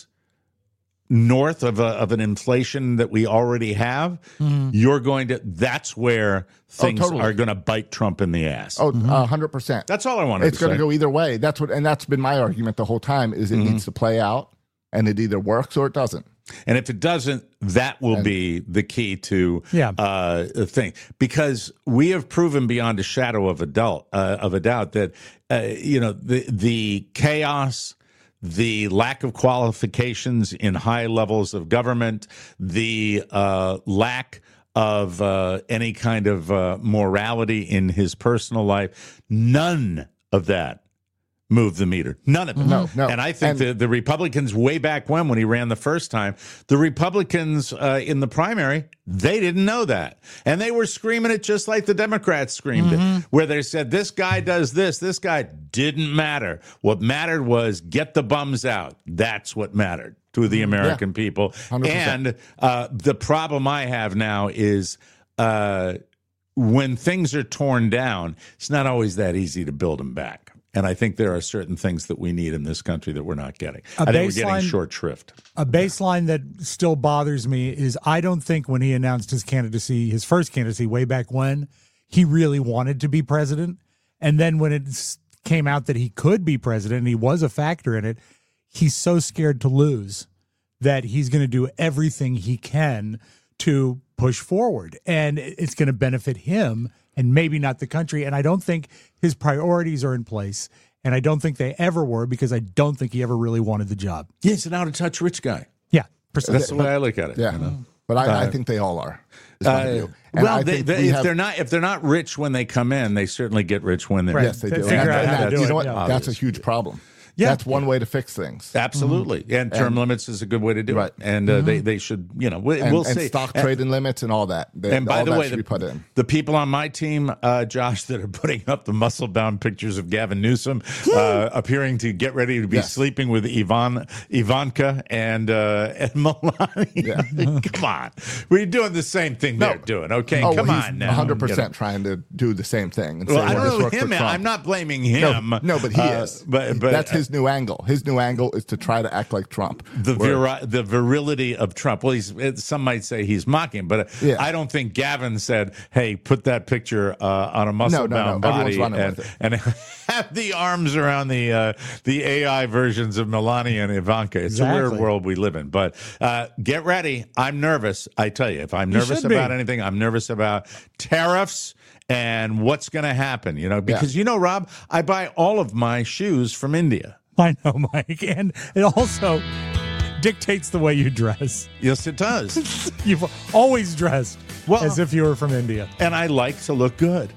north of a, of an inflation that we already have, you're going to. That's where things totally. are going to bite Trump in the ass. Oh, a hundred percent. That's all I wanted It's to going say. to go either way. That's what, and that's been my argument the whole time. Is it Mm-hmm. needs to play out, and it either works or it doesn't. And if it doesn't, that will be the key to Yeah. uh, the thing, because we have proven beyond a shadow of a doubt, uh, of a doubt that uh, you know the the chaos, the lack of qualifications in high levels of government, the uh, lack of uh, any kind of uh, morality in his personal life, none of that move the meter. None of it. No, no. And I think And- the, the Republicans way back when, when he ran the first time, the Republicans uh, in the primary, they didn't know that. And they were screaming it just like the Democrats screamed it, where they said, this guy does this, this guy didn't matter. What mattered was get the bums out. That's what mattered to the American people. one hundred percent. And uh, the problem I have now is uh, when things are torn down, it's not always that easy to build them back. And I think there are certain things that we need in this country that we're not getting. A I think we're baseline- getting short shrift. A baseline that still bothers me is I don't think when he announced his candidacy, his first candidacy way back when, he really wanted to be president. And then when it s- came out that he could be president and he was a factor in it, he's so scared to lose that he's going to do everything he can to push forward. And it- it's going to benefit him and maybe not the country. And I don't think his priorities are in place. And I don't think they ever were because I don't think he ever really wanted the job. Yeah, he's an out-of-touch rich guy. Yeah, That's precisely. the way I look at it. Yeah, you know? but I, I Uh, think they all are. is my Uh, view. And well, I they, think they, we if have- they're not if they're not rich when they come in, they certainly get rich when they're Right. yes, they They do. figure And out that- how to and do you it, know what? yeah. That's a huge problem. Yeah. That's one way to fix things. Absolutely, and term limits is a good way to do Right. it. And uh, they they should, you know, we, And, we'll and see. stock And- trading limits and all that. They, And by all the that way, should the, be put in. the people on my team, uh, Josh, that are putting up the muscle-bound pictures of Gavin Newsom uh, appearing to get ready to be Yes. sleeping with Ivan, Ivanka and uh, and Melania. Come on, we're doing the same thing they're doing. Okay, Oh, come well, he's on now. one hundred You know. percent trying to do the same thing. And Well, say, I well, don't this know worked for him. Trump. I'm not blaming No, him. no, but he Uh, is. But but That's his his new angle. His new angle is to try to act like Trump. The Where- viri- the virility of Trump. Well, he's it, some might say he's mocking, but Yeah. I don't think Gavin said, "Hey, put that picture uh, on a muscle-bound No, no, no. Everyone's body running and, with it. and have the arms around the uh, the A I versions of Melania and Ivanka." It's a Exactly. weird world we live in. But uh, get ready. I'm nervous. I tell you, if I'm You nervous should be. about anything, I'm nervous about tariffs and what's going to happen. You know, because you know, Rob, I buy all of my shoes from India. I know, Mike. And it also dictates the way you dress. Yes, it does. You've always dressed Well- as if you were from India. And I like to look good.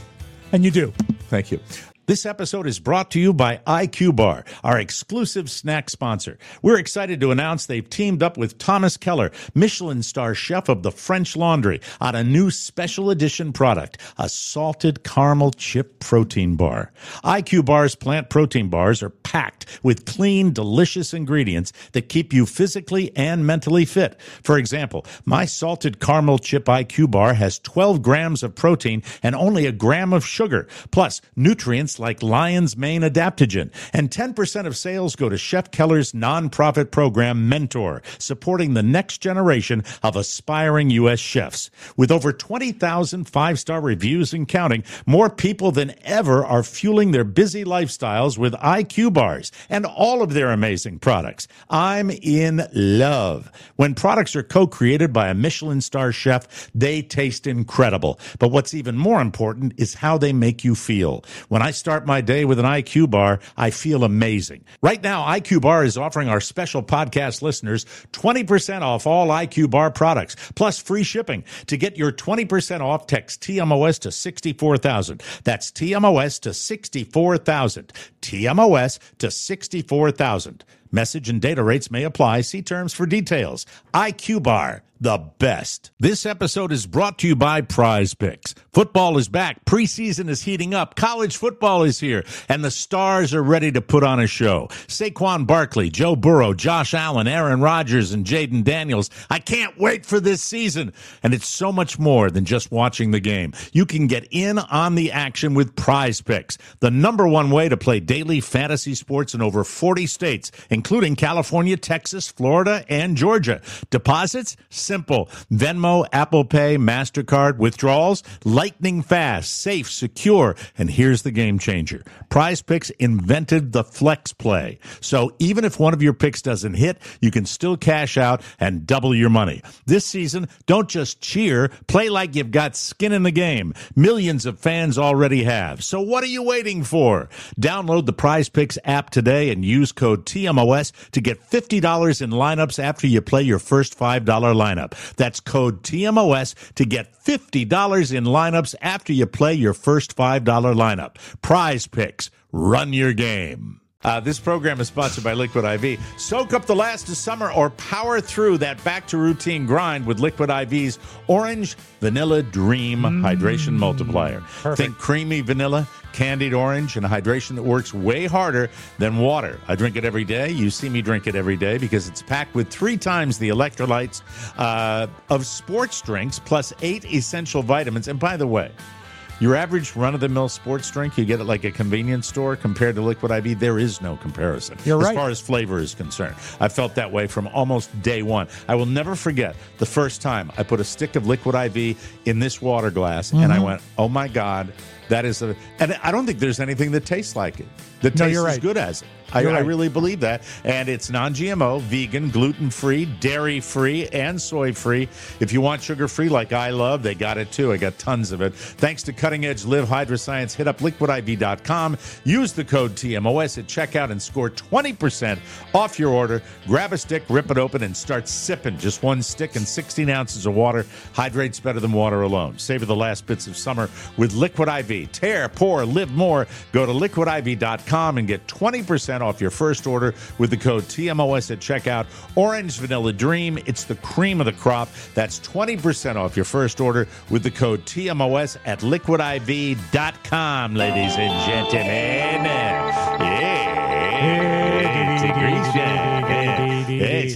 And you do. Thank you. This episode is brought to you by I Q Bar, our exclusive snack sponsor. We're excited to announce they've teamed up with Thomas Keller, Michelin star chef of the French Laundry, on a new special edition product, a salted caramel chip protein bar. I Q Bar's plant protein bars are packed with clean, delicious ingredients that keep you physically and mentally fit. For example, my salted caramel chip I Q Bar has twelve grams of protein and only a gram of sugar, plus nutrients like lion's mane adaptogen. And ten percent of sales go to Chef Keller's nonprofit program, Mentor, supporting the next generation of aspiring U S chefs. With over twenty thousand five-star reviews and counting, more people than ever are fueling their busy lifestyles with I Q Bars and all of their amazing products. I'm in love. When products are co-created by a Michelin star chef, they taste incredible. But what's even more important is how they make you feel. When I start my day with an I Q Bar, I feel amazing. Right now, I Q Bar is offering our special podcast listeners twenty percent off all I Q Bar products, plus free shipping. To get your twenty percent off, text T M O S to sixty-four thousand. That's T M O S to sixty-four thousand. T M O S to sixty-four thousand. Message and data rates may apply. See terms for details. I Q Bar, the best. This episode is brought to you by Prize Picks. Football is back. Preseason is heating up. College football is here. And the stars are ready to put on a show. Saquon Barkley, Joe Burrow, Josh Allen, Aaron Rodgers, and Jaden Daniels. I can't wait for this season. And it's so much more than just watching the game. You can get in on the action with Prize Picks, the number one way to play daily fantasy sports in over forty states, including California, Texas, Florida, and Georgia. Deposits? Simple. Venmo, Apple Pay, MasterCard. Withdrawals? Lightning fast, safe, secure. And here's the game changer. Prize Picks invented the flex play. So even if one of your picks doesn't hit, you can still cash out and double your money. This season, don't just cheer. Play like you've got skin in the game. Millions of fans already have. So what are you waiting for? Download the Prize Picks app today and use code T M O S to get fifty dollars in lineups after you play your first five dollar lineup. That's code T M O S to get fifty dollars in lineups after you play your first five dollar lineup. Prize Picks. Run your game. Uh, this program is sponsored by Liquid I V. Soak up the last of summer or power through that back-to-routine grind with Liquid I V's Orange Vanilla Dream Hydration Multiplier. Perfect. Think creamy vanilla, candied orange, and a hydration that works way harder than water. I drink it every day. You see me drink it every day because it's packed with three times the electrolytes uh, of sports drinks plus eight essential vitamins. And by the way, your average run-of-the-mill sports drink, you get at like a convenience store compared to Liquid I V, there is no comparison. You're right. As far as flavor is concerned. I felt that way from almost day one. I will never forget the first time I put a stick of Liquid I V in this water glass, and I went, oh my God, that is a... And I don't think there's anything that tastes like it. That No, tastes you're as right. good as it. I, You're I right. really believe that. And it's non-G M O, vegan, gluten-free, dairy-free, and soy-free. If you want sugar-free like I love, they got it too. I got tons of it. Thanks to Cutting Edge Live Hydroscience, hit up liquid I V dot com. Use the code T M O S at checkout and score twenty percent off your order. Grab a stick, rip it open, and start sipping. Just one stick and sixteen ounces of water. Hydrates better than water alone. Savor the last bits of summer with Liquid I V. Tear, pour, live more. Go to liquid I V dot com and get twenty percent off your first order with the code T M O S at checkout. Orange Vanilla Dream, it's the cream of the crop. That's twenty percent off your first order with the code T M O S at liquid I V dot com, ladies and gentlemen. Yeah. It's a great show. It's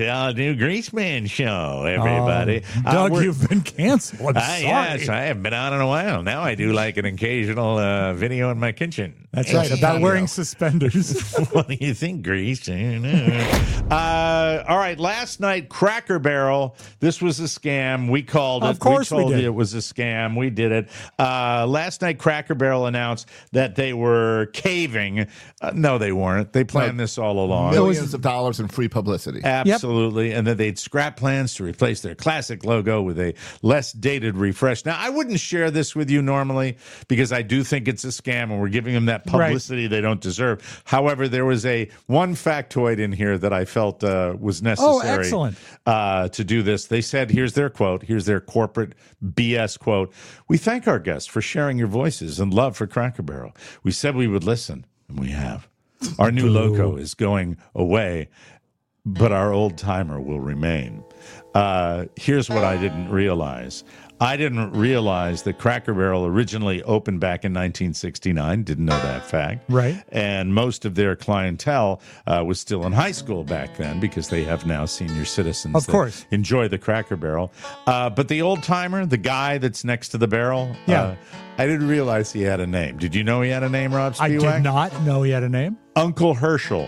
a new Greaseman show, everybody. Um, Uh, Doug, we're- you've been canceled. I'm Uh, sorry. yes, I haven't been on in a while. Now I do like an occasional uh, video in my kitchen. That's right, about wearing suspenders. What do you think, Grease? I don't know. uh, all right, last night, Cracker Barrel. This was a scam. We called it. Of course we told did. you it was a scam. We did it. Uh, last night, Cracker Barrel announced that they were caving. Uh, no, they weren't. They planned this all along. Millions of dollars in free publicity. Absolutely. And that they'd scrap plans to replace their classic logo with a less dated refresh. Now, I wouldn't share this with you normally because I do think it's a scam and we're giving them that publicity they don't deserve. However, there was a one factoid in here that I felt uh, was necessary Oh, excellent. Uh, to do this. They said, here's their quote, here's their corporate B S quote. We thank our guests for sharing your voices and love for Cracker Barrel. We said we would listen, and we have. Our new logo is going away, but our old timer will remain. Uh, here's what I didn't realize. I didn't realize that Cracker Barrel originally opened back in nineteen sixty-nine. Didn't know that fact. Right. And most of their clientele uh, was still in high school back then because they have now senior citizens Of that course. enjoy the Cracker Barrel. Uh, but the old timer, the guy that's next to the barrel, Yeah. uh, I didn't realize he had a name. Did you know he had a name, Rob I Spiewak? did not know he had a name. Uncle Herschel.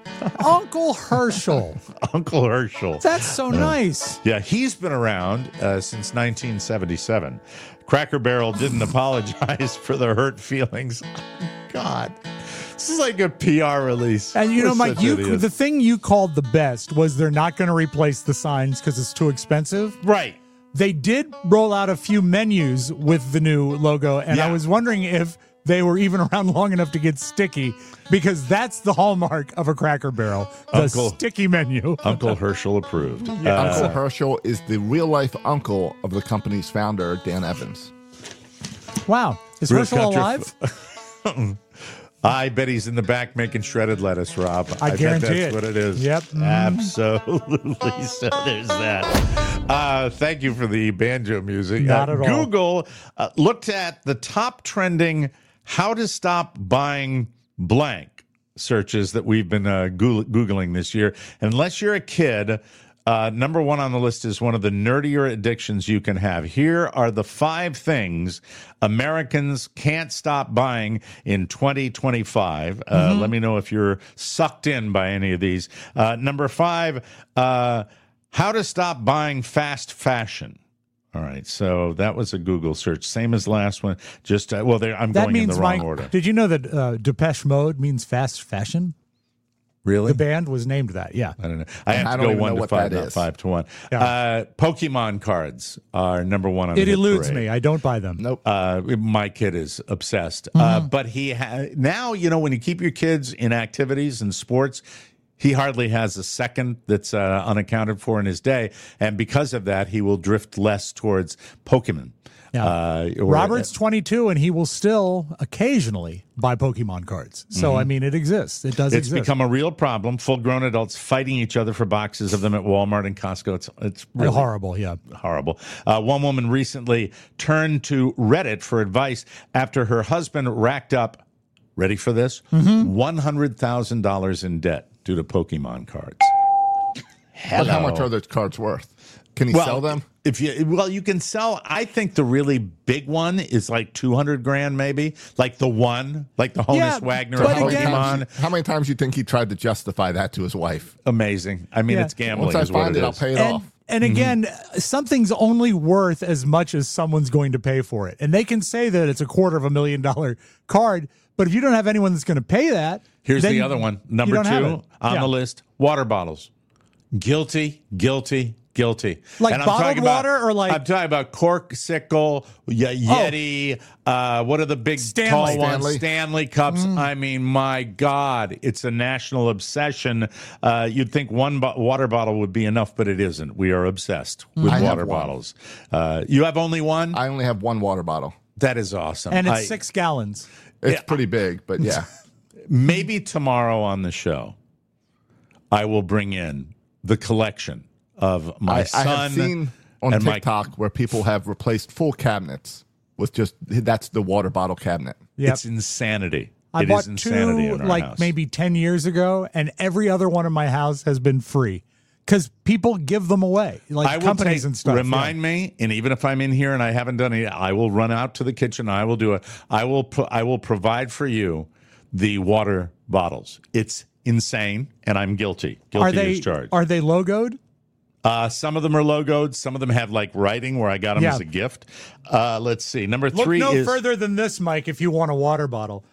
Uncle Herschel. Uncle Herschel. That's so nice. Yeah, he's been around uh, since nineteen seventy-seven. Cracker Barrel didn't apologize for the hurt feelings. God, this is like a P R release. And you We're know, Mike, such you idiots. the thing you called the best was they're not going to replace the signs because it's too expensive. Right. They did roll out a few menus with the new logo, and Yeah. I was wondering if they were even around long enough to get sticky, because that's the hallmark of a Cracker Barrel, the Uncle- sticky menu. Uncle Herschel approved. Uh, Uncle Herschel is the real life uncle of the company's founder, Dan Evans. Wow. Is Real Herschel country alive? I bet he's in the back making shredded lettuce, Rob. I bet guarantee that's it. what it is. Yep. Mm. Absolutely. So there's that. Uh, thank you for the banjo music. Not Uh, at all. Google uh, looked at the top trending how to stop buying blank searches that we've been uh, Goog- Googling this year. Unless you're a kid, uh, number one on the list is one of the nerdier addictions you can have. Here are the five things Americans can't stop buying in twenty twenty-five. Uh, Mm-hmm. Let me know if you're sucked in by any of these. Uh, number five, uh, how to stop buying fast fashion. All right, so that was a Google search, same as last one. Just uh, well, there I'm That going in means, the wrong Mike, order. did you know that uh, Depeche Mode means fast fashion? Really? The band was named that, yeah. I don't know. I have I to don't go even one know to what five, that not is. five to one. Yeah. Uh, Pokemon cards are number one on It the hit eludes parade. me. I don't buy them. Nope. Uh, my kid is obsessed. Uh, but he ha- now, you know, when you keep your kids in activities and sports, he hardly has a second that's uh, unaccounted for in his day. And because of that, he will drift less towards Pokemon. Yeah. Uh, or- Robert's twenty-two, and he will still occasionally buy Pokemon cards. So, I mean, it exists. It does It's exist. become a real problem. Full-grown adults fighting each other for boxes of them at Walmart and Costco. It's it's really horrible, yeah. horrible. Uh, one woman recently turned to Reddit for advice after her husband racked up, ready for this, Mm-hmm. one hundred thousand dollars in debt due to Pokemon cards. But how much are those cards worth? Can he Well, sell them? If you well, you can sell. I think the really big one is like two hundred grand, maybe. Like the one, like the Honus Yeah, Wagner but of again- Pokemon. How many times do you think he tried to justify that to his wife? Amazing. I mean, Yeah. it's gambling. Once I is what find it it, I'll is. pay it and, off. and again, something's only worth as much as someone's going to pay for it. And they can say that it's a quarter of a million dollar card, but if you don't have anyone that's going to pay that, Here's then the other one. you Number don't have two it. on Yeah. the list: water bottles. Guilty, guilty, guilty. Like And I'm bottled talking about- water or like- I'm talking about Cork, Sickle, Ye- Yeti. Uh, what are the big Stanley. tall ones? Stanley. Stanley cups. I mean, my God, it's a national obsession. Uh, you'd think one bo- water bottle would be enough, but it isn't. We are obsessed with I have water one. bottles. Uh, you have only one? I only have one water bottle. That is awesome. And it's I- six gallons. It's Yeah. pretty big, but yeah. Maybe tomorrow on the show, I will bring in the collection of my I, I son have seen on and my- TikTok where people have replaced full cabinets with just that's the water bottle cabinet. Yep. It's insanity. I It bought is insanity two in our like house. maybe ten years ago, and every other one in my house has been free because people give them away, like I will companies take, and stuff. Remind yeah. me, and even if I'm in here and I haven't done it, I will run out to the kitchen. I will do it. I will. Pro- I will provide for you the water bottles. It's insane, and I'm guilty. Guilty Are they as charged. are they logoed? Uh, some of them are logoed. Some of them have like writing where I got them Yeah. as a gift. Uh, let's see. Number Look three no is further than this, Mike. If you want a water bottle,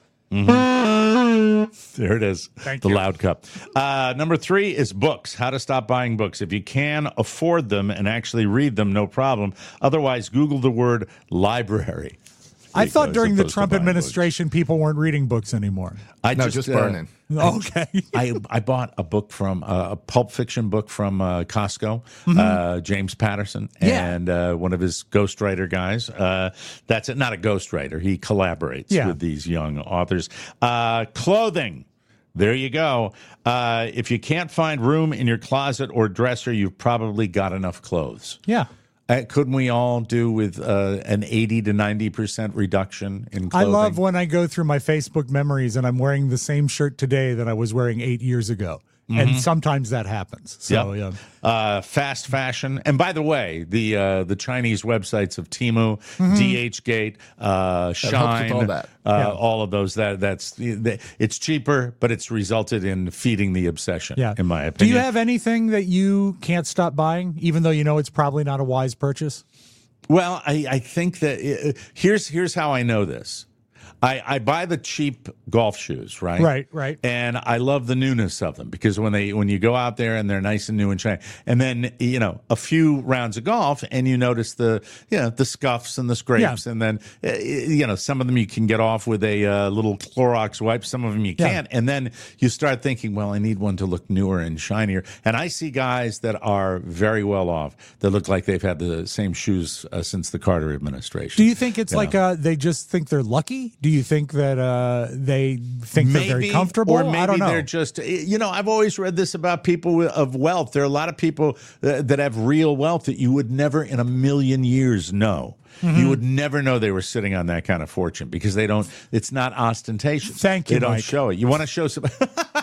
there it is. Thank the you. loud cup. Uh, number three is books. How to stop buying books. If you can afford them and actually read them, no problem. Otherwise, Google the word library. I thought As during the opposed to Trump buying administration, people weren't reading books anymore. I No, just, just uh, burning. Okay. I I bought a book from uh, a pulp fiction book from uh, Costco, Mm-hmm. uh, James Patterson, Yeah. and uh, one of his ghostwriter guys. Uh, that's it, not a ghostwriter. He collaborates Yeah. with these young authors. Uh, clothing. There you go. Uh, if you can't find room in your closet or dresser, you've probably got enough clothes. Yeah. Uh, couldn't we all do with uh, an eighty to ninety percent reduction in I clothing? love when I go through my Facebook memories and I'm wearing the same shirt today that I was wearing eight years ago. And sometimes that happens. So, Yep. yeah. Uh, fast fashion. And by the way, the uh, the Chinese websites of Temu, DHgate, uh, Shine, all that. Uh, Yeah. all of those, that that's it's cheaper, but it's resulted in feeding the obsession, Yeah. in my Do opinion. you have anything that you can't stop buying, even though you know it's probably not a wise purchase? Well, I, I think that uh, here's here's how I know this. I, I buy the cheap golf shoes, right? Right, right. And I love the newness of them because when they when you go out there and they're nice and new and shiny, and then you know a few rounds of golf and you notice the you know the scuffs and the scrapes, Yeah. and then uh, you know some of them you can get off with a uh, little Clorox wipe, some of them you Yeah. can't, and then you start thinking, well, I need one to look newer and shinier. And I see guys that are very well off that look like they've had the same shoes uh, since the Carter administration. Do you think it's You like know. uh, they just think they're lucky? Do you think that uh, they think they're very comfortable? Or maybe I don't know. they're just, you know, I've always read this about people with- of wealth. There are a lot of people that, that have real wealth that you would never in a million years know. Mm-hmm. You would never know they were sitting on that kind of fortune because they don't, it's not ostentatious. Thank you, They don't Mike. show it. You want to show some.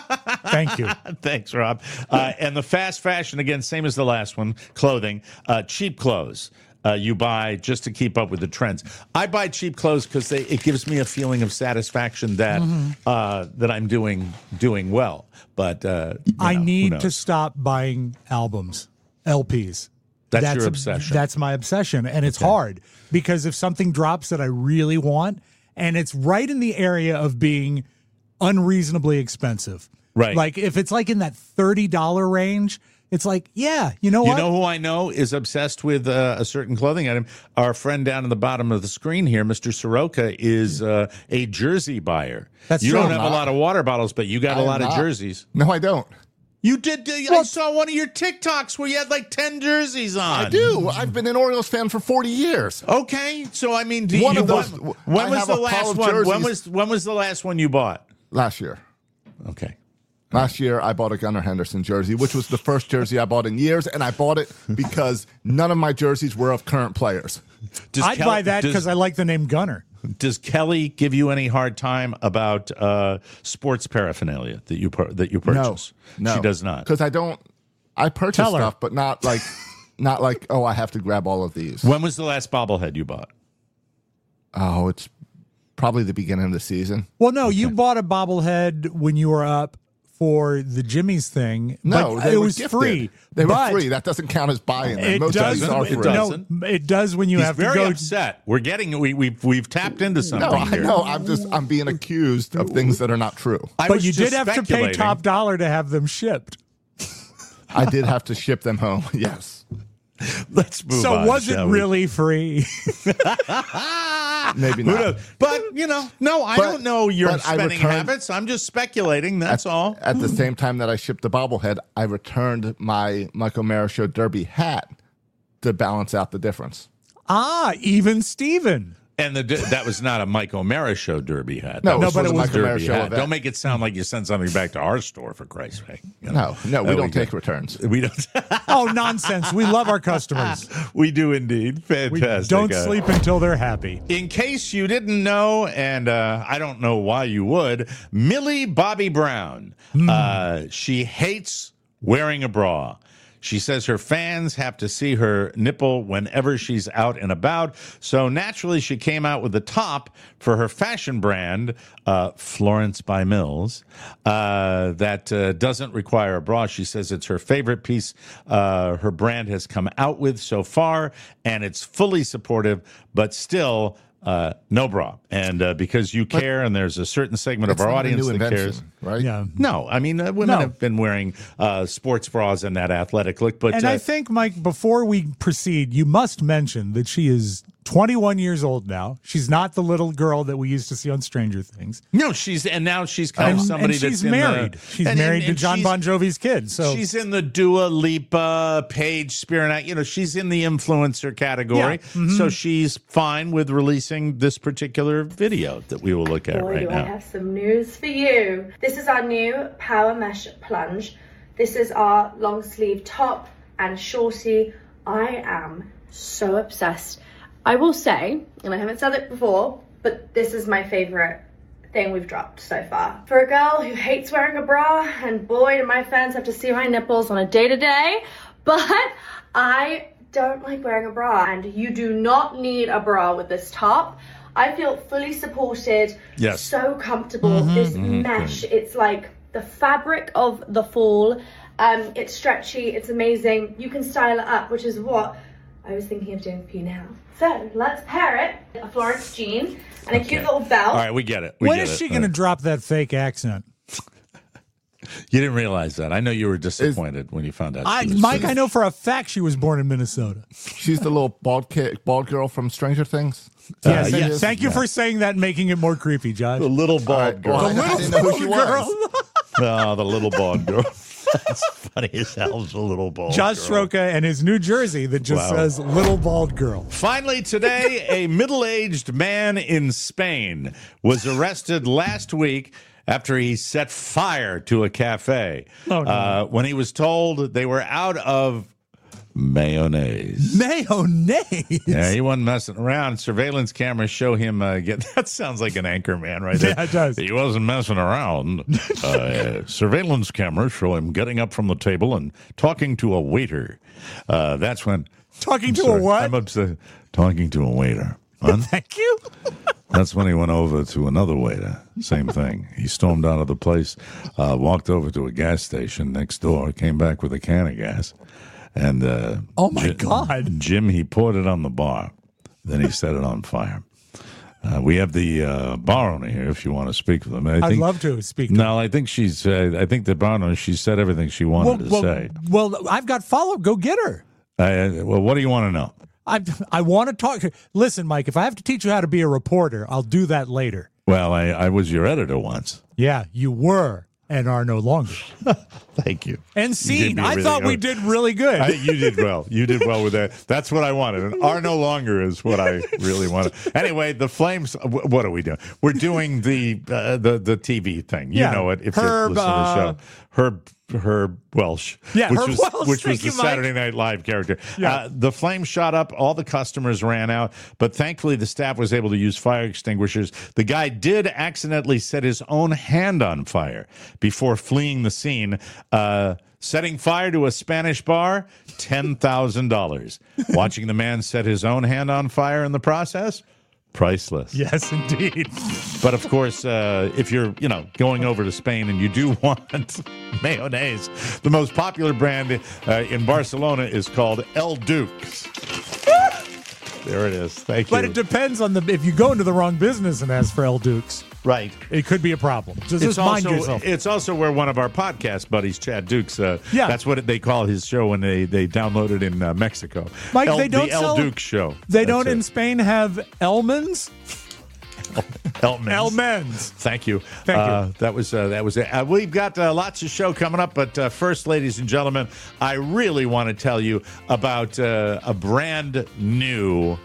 Thank you. Thanks, Rob. Uh, and the fast fashion, again, same as the last one, clothing, uh, cheap clothes. Uh, you buy just to keep up with the trends. I buy cheap clothes because it gives me a feeling of satisfaction that Mm-hmm. uh, that I'm doing doing well. But uh, you I know, who need to knows? stop buying albums, L Ps. That's your obsession. That's my obsession. And it's hard because if something drops that I really want, and it's right in the area of being unreasonably expensive. Right. Like if it's like in that thirty dollars range, it's like, yeah, you know You what? know who I know is obsessed with uh, a certain clothing item? Our friend down in the bottom of the screen here, Mister Soroka, is uh, a jersey buyer. That's you true. don't have I'm a not. lot of water bottles, but you got I a am lot of not. jerseys. No, I don't. You did. I Well- saw one of your TikToks where you had like ten jerseys on. I do. I've been an Orioles fan for forty years. Okay, so I mean, do One you, of those- when, when I was have the a pile last of one? When jerseys. was when was the last one you bought? Last year. Okay. Last year, I bought a Gunnar Henderson jersey, which was the first jersey I bought in years, and I bought it because none of my jerseys were of current players. Does I'd Kelly- buy that does- because I like the name Gunner. Does Kelly give you any hard time about uh, sports paraphernalia that you pur- that you purchase? No, no, she does not. because I don't. I purchase Tell her. stuff, but not like, not like. Oh, I have to grab all of these. When was the last bobblehead you bought? Oh, it's probably the beginning of the season. Well, no, you bought a bobblehead when you were up for the Jimmy's thing. No, but they it were was gifted. free. They were but free. That doesn't count as buying them. It Most does. jerseys are It free. doesn't. No, it does when you He's have to very go. upset. We're getting we we've we've tapped into something No, I here. know. I'm just. I'm being accused of things that are not true. I But was you just did have to pay speculating. top dollar to have them shipped. I did have to ship them home. Yes. Let's move So on. was it shall we? really free? Maybe Who not. knows? But you know, no, I But- don't know your but I spending returned- habits. I'm just speculating. That's all. At the same time that I shipped the bobblehead, I returned my Michael Mara Show Derby hat to balance out the difference. ah, even Steven. And the that was not a Mike O'Mara Show Derby hat. No, That no, was but it a was Mike O'Mara Derby Show hat. event. Don't make it sound like you send something back to our store, for Christ's sake. You know? No, no, we Uh, don't take do. returns. We don't. Oh, nonsense. We love our customers. We do indeed. We Fantastic. don't Uh, sleep until they're happy. In case you didn't know, and uh, I don't know why you would, Millie Bobby Brown, Hmm. uh, she hates wearing a bra. She says her fans have to see her nipple whenever she's out and about. So naturally, she came out with the top for her fashion brand, uh, Florence by Mills, uh, that uh, doesn't require a bra. She says it's her favorite piece uh, her brand has come out with so far, and it's fully supportive, but still uh, no bra. And uh, because you care, and there's a certain segment of our audience that cares. Right? Yeah. No, I mean, uh, women No. have been wearing uh, sports bras and that athletic look. But And uh, I think, Mike, before we proceed, you must mention that she is twenty-one years old now. She's not the little girl that we used to see on Stranger Things. no, she's and now she's kind And, of somebody and that's she's in married. The, she's and- married and- and to John she's- Bon Jovi's kid. So she's in the Dua Lipa, Paige Spearnack. You know, she's in the influencer category. Yeah. Mm-hmm. So she's fine with releasing this particular video that we will look at Boy, right do I now. have some news for you. This is our new Power Mesh Plunge. This is our long sleeve top and shorty. I am so obsessed. I will say, and I haven't said it before, but this is my favorite thing we've dropped so far. For a girl who hates wearing a bra, and boy, do my fans have to see my nipples on a day-to-day, but I don't like wearing a bra, and you do not need a bra with this top. I feel fully supported, Yes. so comfortable. This mesh, it's like the fabric of the fall. Um, it's stretchy, it's amazing. You can style it up, which is what I was thinking of doing for you now. So let's pair it, a Florence jean and a cute little belt. All right, we get it. We when get is it. she All going to right. drop that fake accent? You didn't realize that. I know you were disappointed when you found out. I, she was Mike, British. I know for a fact she was born in Minnesota. She's the little bald kid, bald girl from Stranger Things. Yes, Uh, yes. yes. Thank you for saying that and making it more creepy, Josh. The little bald All right, girl. well, I didn't know who she was. Oh, the little bald girl. That's funny as hell, the little bald Josh girl. Sroka and his new jersey that just Wow. says "Little Bald Girl." Finally, today, a middle-aged man in Spain was arrested last week after he set fire to a cafe. Oh, no. uh, when he was told they were out of mayonnaise. Mayonnaise. Yeah, he wasn't messing around. Surveillance cameras show him uh, get. That sounds like an anchor man, right there. Yeah, it does. He wasn't messing around. Uh, surveillance cameras show him getting up from the table and talking to a waiter. Uh, that's when Talking to Sorry, a what? I'm upset. Talking to a waiter. Huh? Thank you. That's when he went over to another waiter. Same thing. He stormed out of the place, uh, walked over to a gas station next door, came back with a can of gas, and uh, Oh, my Ji- God. Jim, he poured it on the bar. Then he set it on fire. Uh, we have the uh, bar owner here. If you want to speak with them, I I'd think, love to speak. To No, I think she's. Uh, I think the bar owner. She said everything she wanted well, to well, say. well, I've got follow. Go get her. Uh, well, what do you want to know? I I want to talk to. Listen, Mike. If I have to teach you how to be a reporter, I'll do that later. Well, I, I was your editor once. Yeah, you were and are no longer. Thank you. And You gave scene. me I everything. thought we did really good. I, you did well. You did well with that. That's what I wanted. And are no longer is what I really wanted. Anyway, the Flames. wh- What are we doing? We're doing the uh, the the T V thing. You Yeah. know it. If Herb, you listen uh, to the show, Herb Herb Welsh. Yeah, which Herb was Welsh. which Thank was you, the Mike. Saturday Night Live character. Yeah. Uh, the flames shot up. All the customers ran out, but thankfully the staff was able to use fire extinguishers. The guy did accidentally set his own hand on fire before fleeing the scene. Uh, Setting fire to a Spanish bar, ten thousand dollars. Watching the man set his own hand on fire in the process, priceless. Yes, indeed. But of course, uh, if you're, you know, going over to Spain and you do want mayonnaise, the most popular brand uh, in Barcelona is called El Duke's. There it is. Thank But you. it depends on the. If you go into the wrong business and ask for El Dukes, right. it could be a problem. Just, It's just mind also, yourself. it's also where one of our podcast buddies, Chad Dukes, uh, Yeah. that's what they call his show when they, they download it in uh, Mexico. Mike, El, they don't the El sell- Duke show. They That's don't it. in Spain have Elmans. Elmans. Elmans. Thank you. Thank you. Uh, that was uh, that was it. Uh, we've got uh, lots of show coming up, but uh, first, ladies and gentlemen, I really want to tell you about uh, a brand new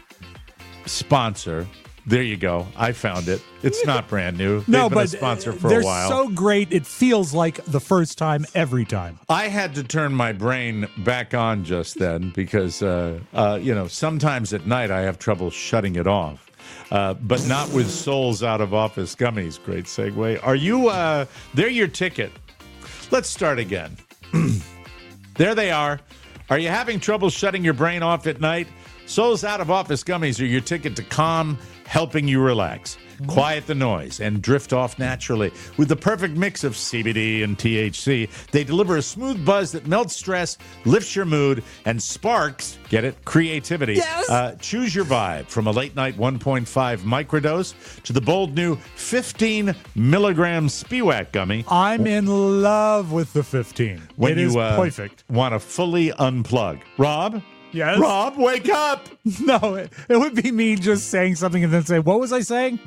sponsor. There you go. I found it. It's not brand new. They've No, been but a sponsor for they're a while. so great. It feels like the first time every time. I had to turn my brain back on just then because, uh, uh, you know, sometimes at night I have trouble shutting it off. Uh, but not with Souls Out of Office gummies. Great segue. Are you, uh, they're your ticket. Let's start again. There they are. Are you having trouble shutting your brain off at night? Sol's out-of-office gummies are your ticket to calm, helping you relax. Quiet the noise and drift off naturally. With the perfect mix of C B D and T H C, they deliver a smooth buzz that melts stress, lifts your mood, and sparks, get it, creativity. Yes. Uh, choose your vibe, from a late-night one point five microdose to the bold new fifteen milligram Spiwak gummy. I'm in love with the fifteen. When It you is uh, perfect. want to fully unplug. Rob? Yes? Rob, wake up! No, it, it would be me just saying something and then say, what was I saying?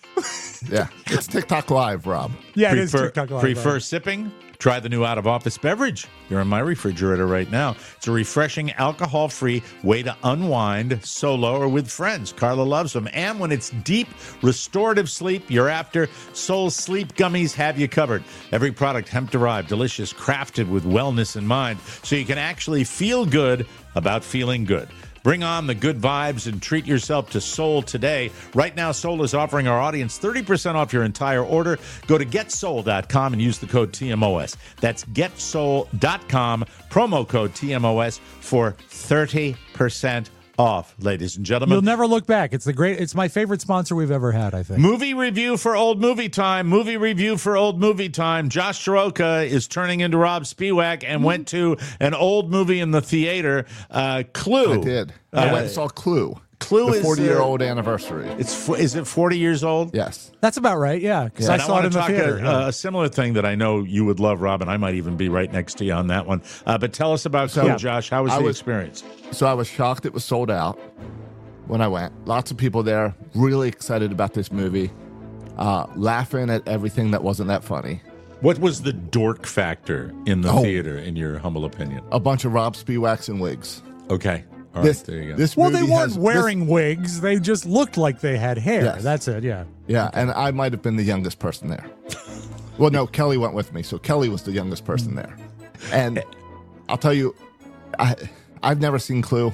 Yeah, it's TikTok Live, Rob. Yeah, it is Prefer, TikTok Live. prefer right. sipping? Try the new out-of-office beverage. You're in my refrigerator right now. It's a refreshing, alcohol-free way to unwind solo or with friends. Carla loves them. And when it's deep, restorative sleep you're after, Soul Sleep Gummies have you covered. Every product hemp-derived, delicious, crafted with wellness in mind, so you can actually feel good about feeling good. Bring on the good vibes and treat yourself to Soul today. Right now, Soul is offering our audience thirty percent off your entire order. Go to get soul dot com and use the code T M O S. That's get soul dot com, promo code T M O S for thirty percent off, ladies and gentlemen. You'll never look back. It's the great. It's my favorite sponsor we've ever had, I think. Movie review for Old Movie Time. Movie review for Old Movie Time. Josh Soroka is turning into Rob Spiewak and went to an old movie in the theater, uh, Clue. I did. I Uh, went and saw Clue. Clue the is forty-year-old anniversary. It's is it forty years old? Yes. That's about right, yeah, because Yeah, I and saw want it in to the talk theater. a, yeah. a similar thing that I know you would love, Rob, and I might even be right next to you on that one. Uh, but tell us about So, Clue, yeah. Josh. How was I the was- experience? So I was shocked it was sold out when I went. Lots of people there, really excited about this movie, uh, laughing at everything that wasn't that funny. What was the dork factor in the Oh. theater, in your humble opinion? A bunch of Rob Spiewaks in wigs. Okay. All This, right, there you go. this Well, they movie weren't has- wearing wigs. They just looked like they had hair. Yes. That's it, yeah. This, yeah, and I might have been the youngest person there. Well, no, Kelly went with me, so Kelly was the youngest person there. And I'll tell you, I I've never seen Clue.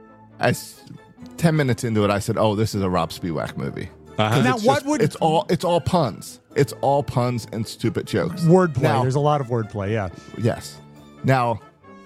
I s- ten minutes into it, I said, "Oh, this is a Rob Spiewak movie." Uh-huh. 'Cause Now, it's what just- would- it's all? It's all puns. It's all puns and stupid jokes. Wordplay. Now- There's a lot of wordplay, yeah. Yes. Now,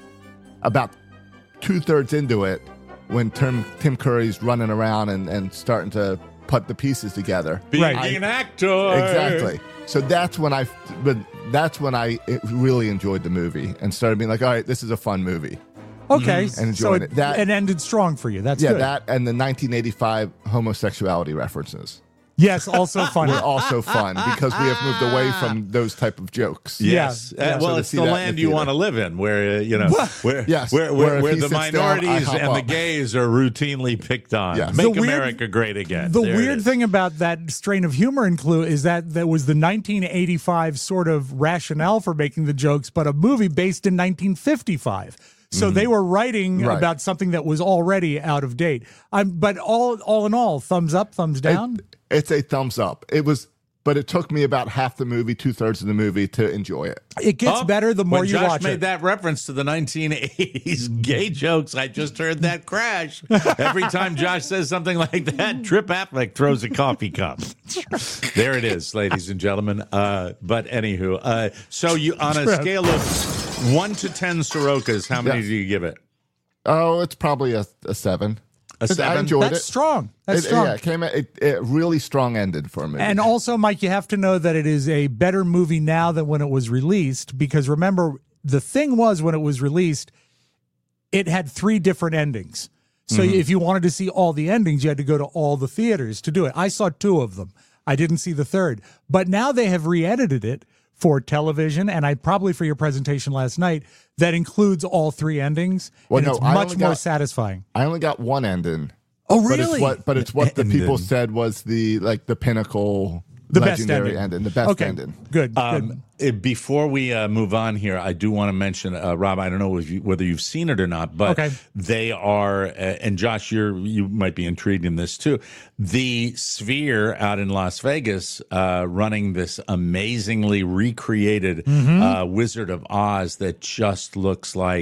about two thirds into it, when Tim, Tim Curry's running around and, and starting to put the pieces together. Being Right. an actor. Exactly. So that's when I, but that's when I really enjoyed the movie and started being like, all right, this is a fun movie. Okay, And so enjoying it, it. That- it ended strong for you. That's Yeah, good. that and the nineteen eighty-five homosexuality references Yes, also funny. were also fun because we have moved away from those type of jokes. Yes. Yeah, Uh, yeah. well, So to it's see the that in land the you theater. want to live in, where uh, you know, where Yes, where, where where, if where he the sits down, I minorities hop and the up. gays are routinely picked on. Yes. Make The weird- America great again. The There it weird is. thing about that strain of humor in Clue is that that was the nineteen eighty-five sort of rationale for making the jokes, but a movie based in nineteen fifty-five. So they were writing Right. about something that was already out of date. Um, but all all in all, thumbs up, thumbs down. It- it's a thumbs up. It was, but it took me about half the movie, two thirds of the movie to enjoy it. It gets Oh, better the more when you Josh watch made it. that reference to the nineteen eighties gay jokes, I just heard that crash. Every time Josh says something like that, Trip Affleck throws a coffee cup. There it is, ladies and gentlemen. Uh, but anywho, uh, so you on a Trip. scale of one to ten Sorokas, how many Yes. do you give it? Oh, it's probably a, a seven. A 'Cause I seven? enjoyed That's it. strong. That's It- strong. Yeah, it came. It, it really strong ended for me. And also, Mike, you have to know that it is a better movie now than when it was released, because remember, the thing was when it was released, it had three different endings. So if you wanted to see all the endings, you had to go to all the theaters to do it. I saw two of them. I didn't see the third. But now they have re-edited it for television, and I probably for your presentation last night, that includes all three endings. Well, and no, it's I much only more got- satisfying. I only got one ending. Oh, But really? it's what, but it's what the people Ending. said was the like the pinnacle, The best legendary ending. ending, the best okay. ending. Good. good. Um, eh, before we uh, move on here, I do want to mention, uh, Rob. I don't know if you, whether you've seen it or not, but Okay. they are. Uh, and Josh, you're you might be intrigued in this too. The Sphere out in Las Vegas, uh, running this amazingly recreated Mm-hmm. uh, Wizard of Oz that just looks like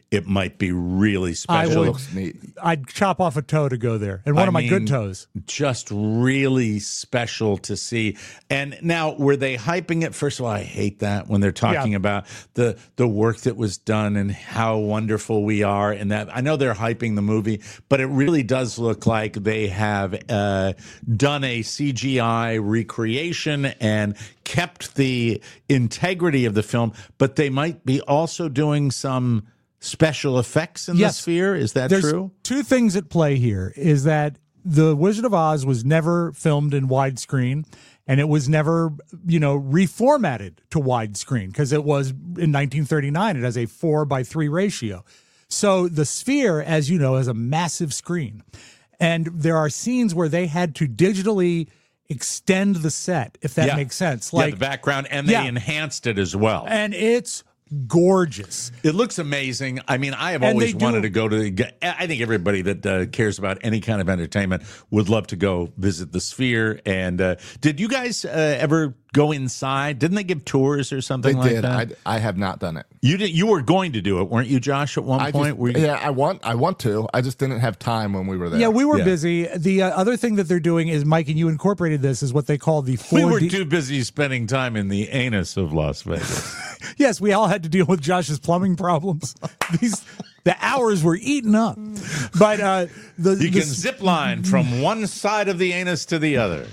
it might be really I special. would. Looks neat. I'd chop off a toe to go there, and one I of my mean, good toes. Just really special to see. And now, were they hyping it? First of all, I hate that when they're talking Yeah. about the the work that was done and how wonderful we are. And that I know they're hyping the movie, but it really does look like they have uh, done a C G I recreation and kept the integrity of the film. But they might be also doing some special effects in Yes. the Sphere. Is that There's true? two things at play here. Is that The Wizard of Oz was never filmed in widescreen, and it was never, you know, reformatted to widescreen because it was in nineteen thirty-nine. It has a four by three ratio. So the Sphere, as you know, has a massive screen, and there are scenes where they had to digitally extend the set, if that Yeah. makes sense. Yeah, Like, the background, and they Yeah. enhanced it as well. and it's gorgeous. It looks amazing. I mean, I have And always they do- wanted to go to. I think everybody that uh, cares about any kind of entertainment would love to go visit the Sphere. And uh, did you guys uh, ever go inside? Didn't they give tours or They something like did. that? I, I have not done it. You did. You were going to do it, weren't you, Josh? At one I point, just, Were you- yeah, I want. I want to. I just didn't have time when we were there. Yeah, we were Yeah. busy. The uh, other thing that they're doing is, Mike, and you incorporated this, is what they call the four we D. were too busy spending time in the anus of Las Vegas. Yes, we all had to deal with Josh's plumbing problems. These the hours were eaten up. But uh, the You the, can zip line from one side of the anus to the other.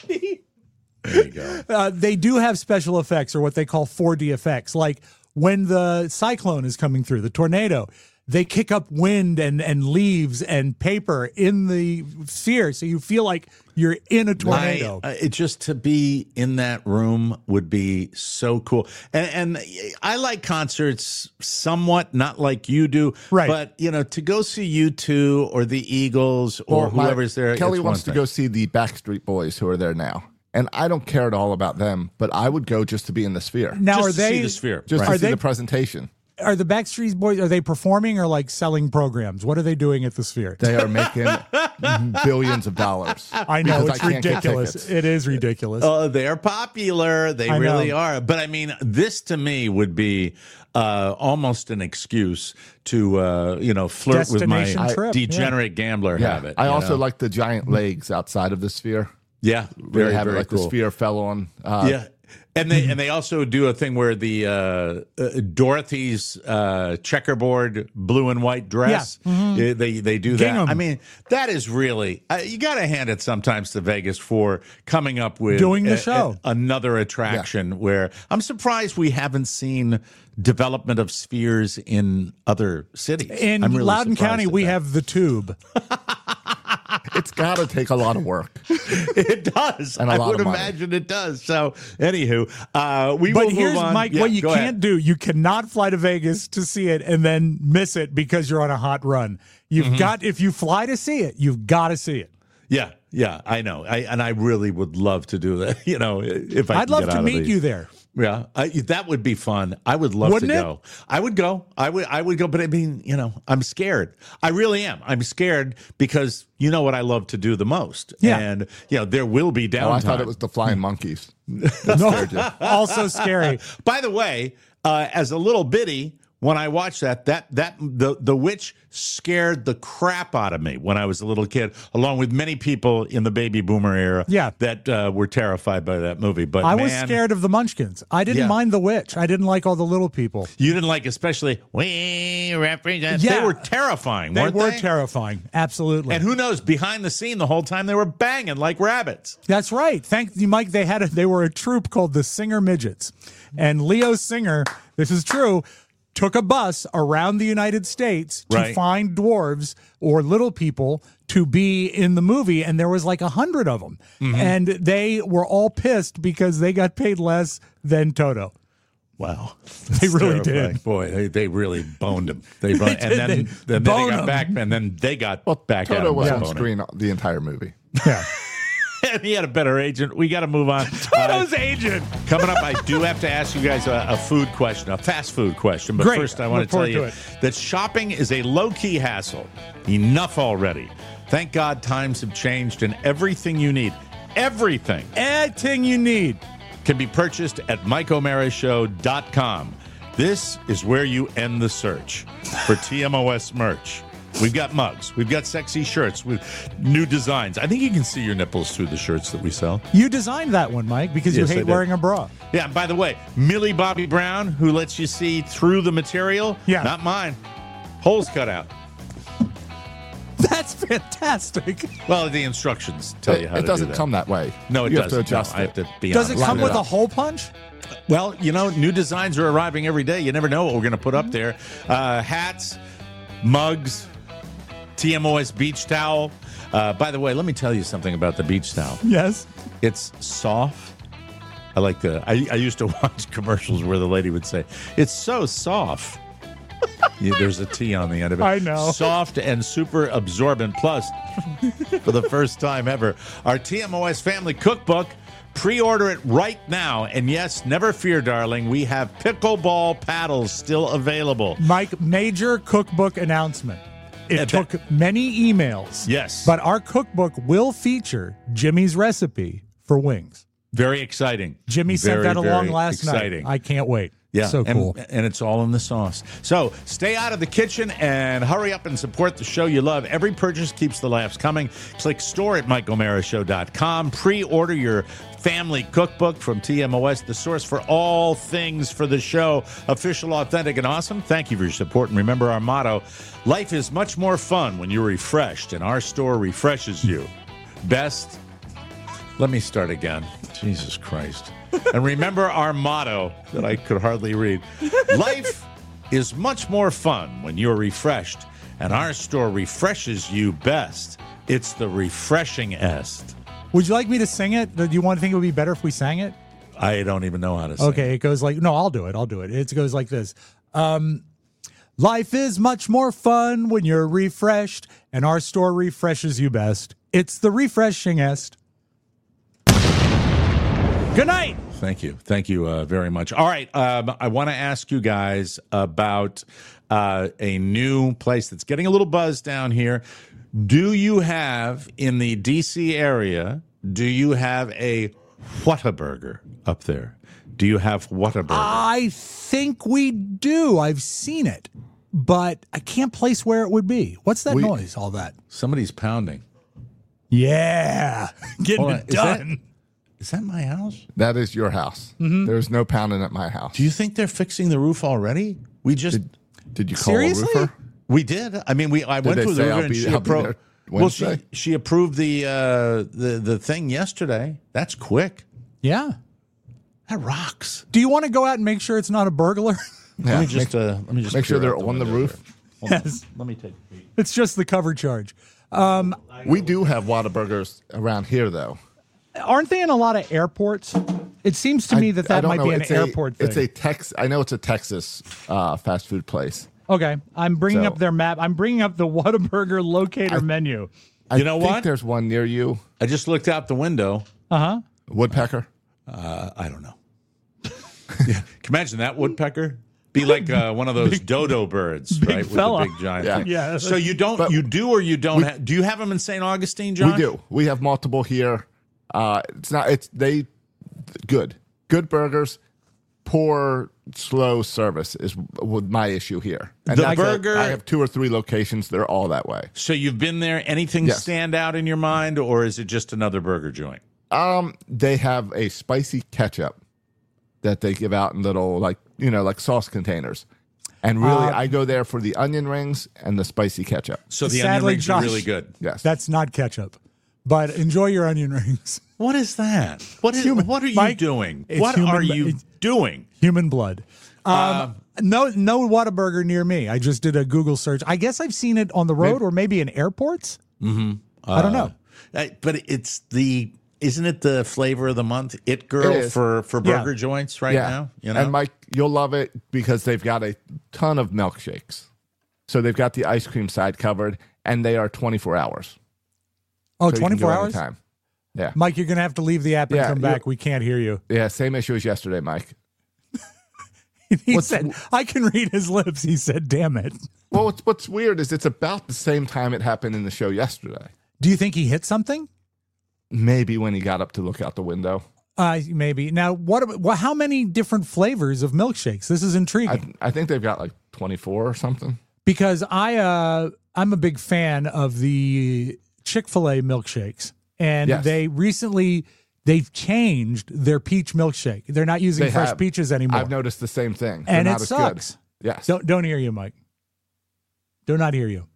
There you go. uh, they do have special effects, or what they call four D effects. Like when the cyclone is coming through, the tornado, they kick up wind and, and leaves and paper in the sphere, so you feel like you're in a tornado. I, uh, it just to be in that room would be so cool. And, and I like concerts somewhat, not like you do. Right. But, you know, to go see U two or the Eagles or Well, my- whoever's there. Kelly it's wants one to thing. go see the Backstreet Boys who are there now, and I don't care at all about them. But I would go just to be in the Sphere, now, Just are to they see the Sphere. just Right. to Are see they- the presentation. are the Backstreet Boys? Are they performing or like selling programs? What are they doing at the Sphere? They are making billions of dollars. I know, because it's I can't get ridiculous. tickets. It is ridiculous. Oh, they're popular. They I really know. are. But I mean, this to me would be uh, almost an excuse to, uh, you know, flirt with my Destination trip, yeah. degenerate gambler Yeah, habit. I you also know? like the giant legs outside of the Sphere. yeah, Where very, they have it very like cool. the Sphere fell on. Uh, Yeah. And they and they also do a thing where the uh, uh, Dorothy's uh, checkerboard blue and white dress. Yeah. Mm-hmm. uh, They they do that. Gingham. I mean, that is really uh, you got to hand it sometimes to Vegas for coming up with Doing the a- show. a- another attraction. Where I'm surprised we haven't seen development of spheres in other cities. In I'm really Loudoun surprised County, at we that. have the Tube. It's got to take a lot of work. It does. And a I lot would of money. imagine it does. So, anywho, uh, we But will here's, move on. Mike, Yeah, what you go can't ahead. do. You cannot fly to Vegas to see it and then miss it because you're on a hot run. You've Mm-hmm. got, if you fly to see it, you've got to see it. Yeah, yeah, I know. I and I really would love to do that. You know, if I I'd can love get to out of meet these. you there. Yeah, I, that would be fun. I would love Wouldn't to it? go. I would go. I would. I would go. But I mean, you know, I'm scared. I really am. I'm scared because you know what I love to do the most. Yeah. And you know, there will be downtime. Oh, I thought it was the flying monkeys. No, also scary. By the way, uh, as a little bitty, when I watched that, that that the the witch scared the crap out of me when I was a little kid, along with many people in the baby boomer era. Yeah. that uh, were terrified by that movie. But I was man, scared of the Munchkins. I didn't Yeah. mind the witch. I didn't like all the little people. You didn't like, especially we represent. Yeah. They were terrifying. They weren't were they? terrifying. Absolutely. And who knows? Behind the scene, the whole time they were banging like rabbits. That's right. Thank you, Mike. They had a, they were a troupe called the Singer Midgets, and Leo Singer. This is true. Took a bus around the United States to Right. find dwarves or little people to be in the movie, and there was like a hundred of them, Mm-hmm. and they were all pissed because they got paid less than Toto. Wow, They really terrifying. did. Boy, they, they really boned him. They boned, and did. then, They then, then boned they got him. back, and then they got Well, back at Toto him. was with on boning. screen the entire movie. Yeah. And he had a better agent. We got to move on. Toto's Uh, agent. Coming up, I do have to ask you guys a, a food question, a fast food question. But Great. first, I want Look to tell forward you to it. that shopping is a low-key hassle. Enough already. Thank God times have changed, and everything you need, everything, Everything you need. can be purchased at mike o'mara show dot com. This is where you end the search for T M O S merch. We've got mugs. We've got sexy shirts with new designs. I think you can see your nipples through the shirts that we sell. You designed that one, Mike, because Yes, you I hate did. wearing a bra. Yeah, and by the way, Millie Bobby Brown, who lets you see through the material. Yeah. Not mine. Holes cut out. That's fantastic. Well, the instructions tell you how it to doesn't do that. come that way. No, it you doesn't. Have to adjust no, I it. have to be Does it honest. come Line it with a up. hole punch? Well, you know, new designs are arriving every day. You never know what we're going to put up there. Uh, hats, mugs, T M O S beach towel. Uh, by the way, let me tell you something about the beach towel. Yes. It's soft. I like the. I, I used to watch commercials where the lady would say, "It's so soft." Yeah, there's a T on the end of it. I know. Soft and super absorbent. Plus, for the first time ever, our T M O S Family Cookbook. Pre-order it right now. And yes, never fear, darling. We have pickleball paddles still available. Mike, major cookbook announcement. It Yeah, took that- many emails. Yes. But our cookbook will feature Jimmy's recipe for wings. Very exciting. Jimmy sent Very, that along very last exciting. night. I can't wait. Yeah, So and, cool. and it's all in the sauce. So stay out of the kitchen and hurry up and support the show you love. Every purchase keeps the laughs coming. Click store at mike o'mara show dot com. Pre-order your family cookbook from T M O S, the source for all things for the show. Official, authentic, and awesome. Thank you for your support. And remember our motto, life is much more fun when you're refreshed, and our store refreshes you. Best. Let me start again. Jesus Christ. And remember our motto that I could hardly read. Life is much more fun when you're refreshed, and our store refreshes you best. It's the refreshing-est. Would you like me to sing it? Do you want to think it would be better if we sang it? I don't even know how to sing. Okay, it goes like, no, I'll do it. I'll do it. It goes like this. Um, Life is much more fun when you're refreshed, and our store refreshes you best. It's the refreshingest. Good night. Thank you. Thank you uh, very much. All right. Um, I want to ask you guys about uh, a new place that's getting a little buzz down here. Do you have, in the D C area, do you have a Whataburger up there? Do you have Whataburger? I think we do. I've seen it, but I can't place where it would be. What's that We- noise? All that. Somebody's pounding. Yeah. Getting Hold on, it is that- done. Is that my house? That is your house. Mm-hmm. There's no pounding at my house. Do you think they're fixing the roof already? We just Did, did you call Seriously? a roofer? we did. I mean, we I Did went they through say the I'll roof and be- she I'll be approved. there Well, she Wednesday? she approved the uh, the the thing yesterday. That's quick. Yeah. That rocks. Do you want to go out and make sure it's not a burglar? Yeah, let me just uh, let me just make sure peer they're out on the window roof. there. Hold on. Yes. Let me take a peek. It's just the cover charge. Um, We do have Whataburgers around here, though. aren't they in a lot of airports? It seems to me I- that I that don't might know. be an It's airport a, thing. It's a Tex. I know it's a Texas uh, fast food place. Okay, I'm bringing So- up their map. I'm bringing up the Whataburger locator menu. I You know think what? There's one near you. I just looked out the window. Uh huh. Woodpecker. Uh, I don't know. Yeah, can you imagine that woodpecker? Be like uh, one of those dodo birds, big right? fella. With the big giant Yeah. thing. Yeah. So you don't, But you do, or you don't have? Do you have them in Saint Augustine, John? We do. We have multiple here. Uh, it's not. It's they good. Good burgers. Poor, slow service is with my issue here. And The that's it. burger- I have two or three locations. They're all that way. So you've been there. Anything Yes. stand out in your mind, or is it just another burger joint? Um, they have a spicy ketchup that they give out in little, like, you know, like sauce containers. And really, Uh, I go there for the onion rings and the spicy ketchup. So the Sadly, onion rings Josh- are really good. Yes. That's not ketchup, but enjoy your onion rings. What is that? What is? human- What are you Mike, doing? it's What human- are you it's- doing? Human blood. Um, no, no Whataburger near me. I just did a Google search. I guess I've seen it on the road or maybe in airports. Mm-hmm. I don't know. Uh, but it's the. Isn't it the flavor of the month? It girl It is. for for Yeah. burger joints right now. You know. And Mike, you'll love it because they've got a ton of milkshakes. So they've got the ice cream side covered, and they are twenty-four hours. Oh, So you can twenty-four go hours? anytime. Yeah. Mike, you're going to have to leave the app and Yeah, come you- back. We can't hear you. Yeah, same issue as yesterday, Mike. He What's- said, I can read his lips. He said, damn it. Well, what's, what's weird is it's about the same time it happened in the show yesterday. Do you think he hit something? Maybe when he got up to look out the window. Uh, maybe. Now, what? About, well, how many different flavors of milkshakes? This is intriguing. I, I think they've got like twenty-four or something. Because I, uh, I'm a big fan of the Chick-fil-A milkshakes, and Yes. they recently they've changed their peach milkshake. They're not using They fresh have. peaches anymore, I've noticed the same thing. They're and not it as sucks. Good. Yes. Don't don't hear you, Mike. Do not hear you.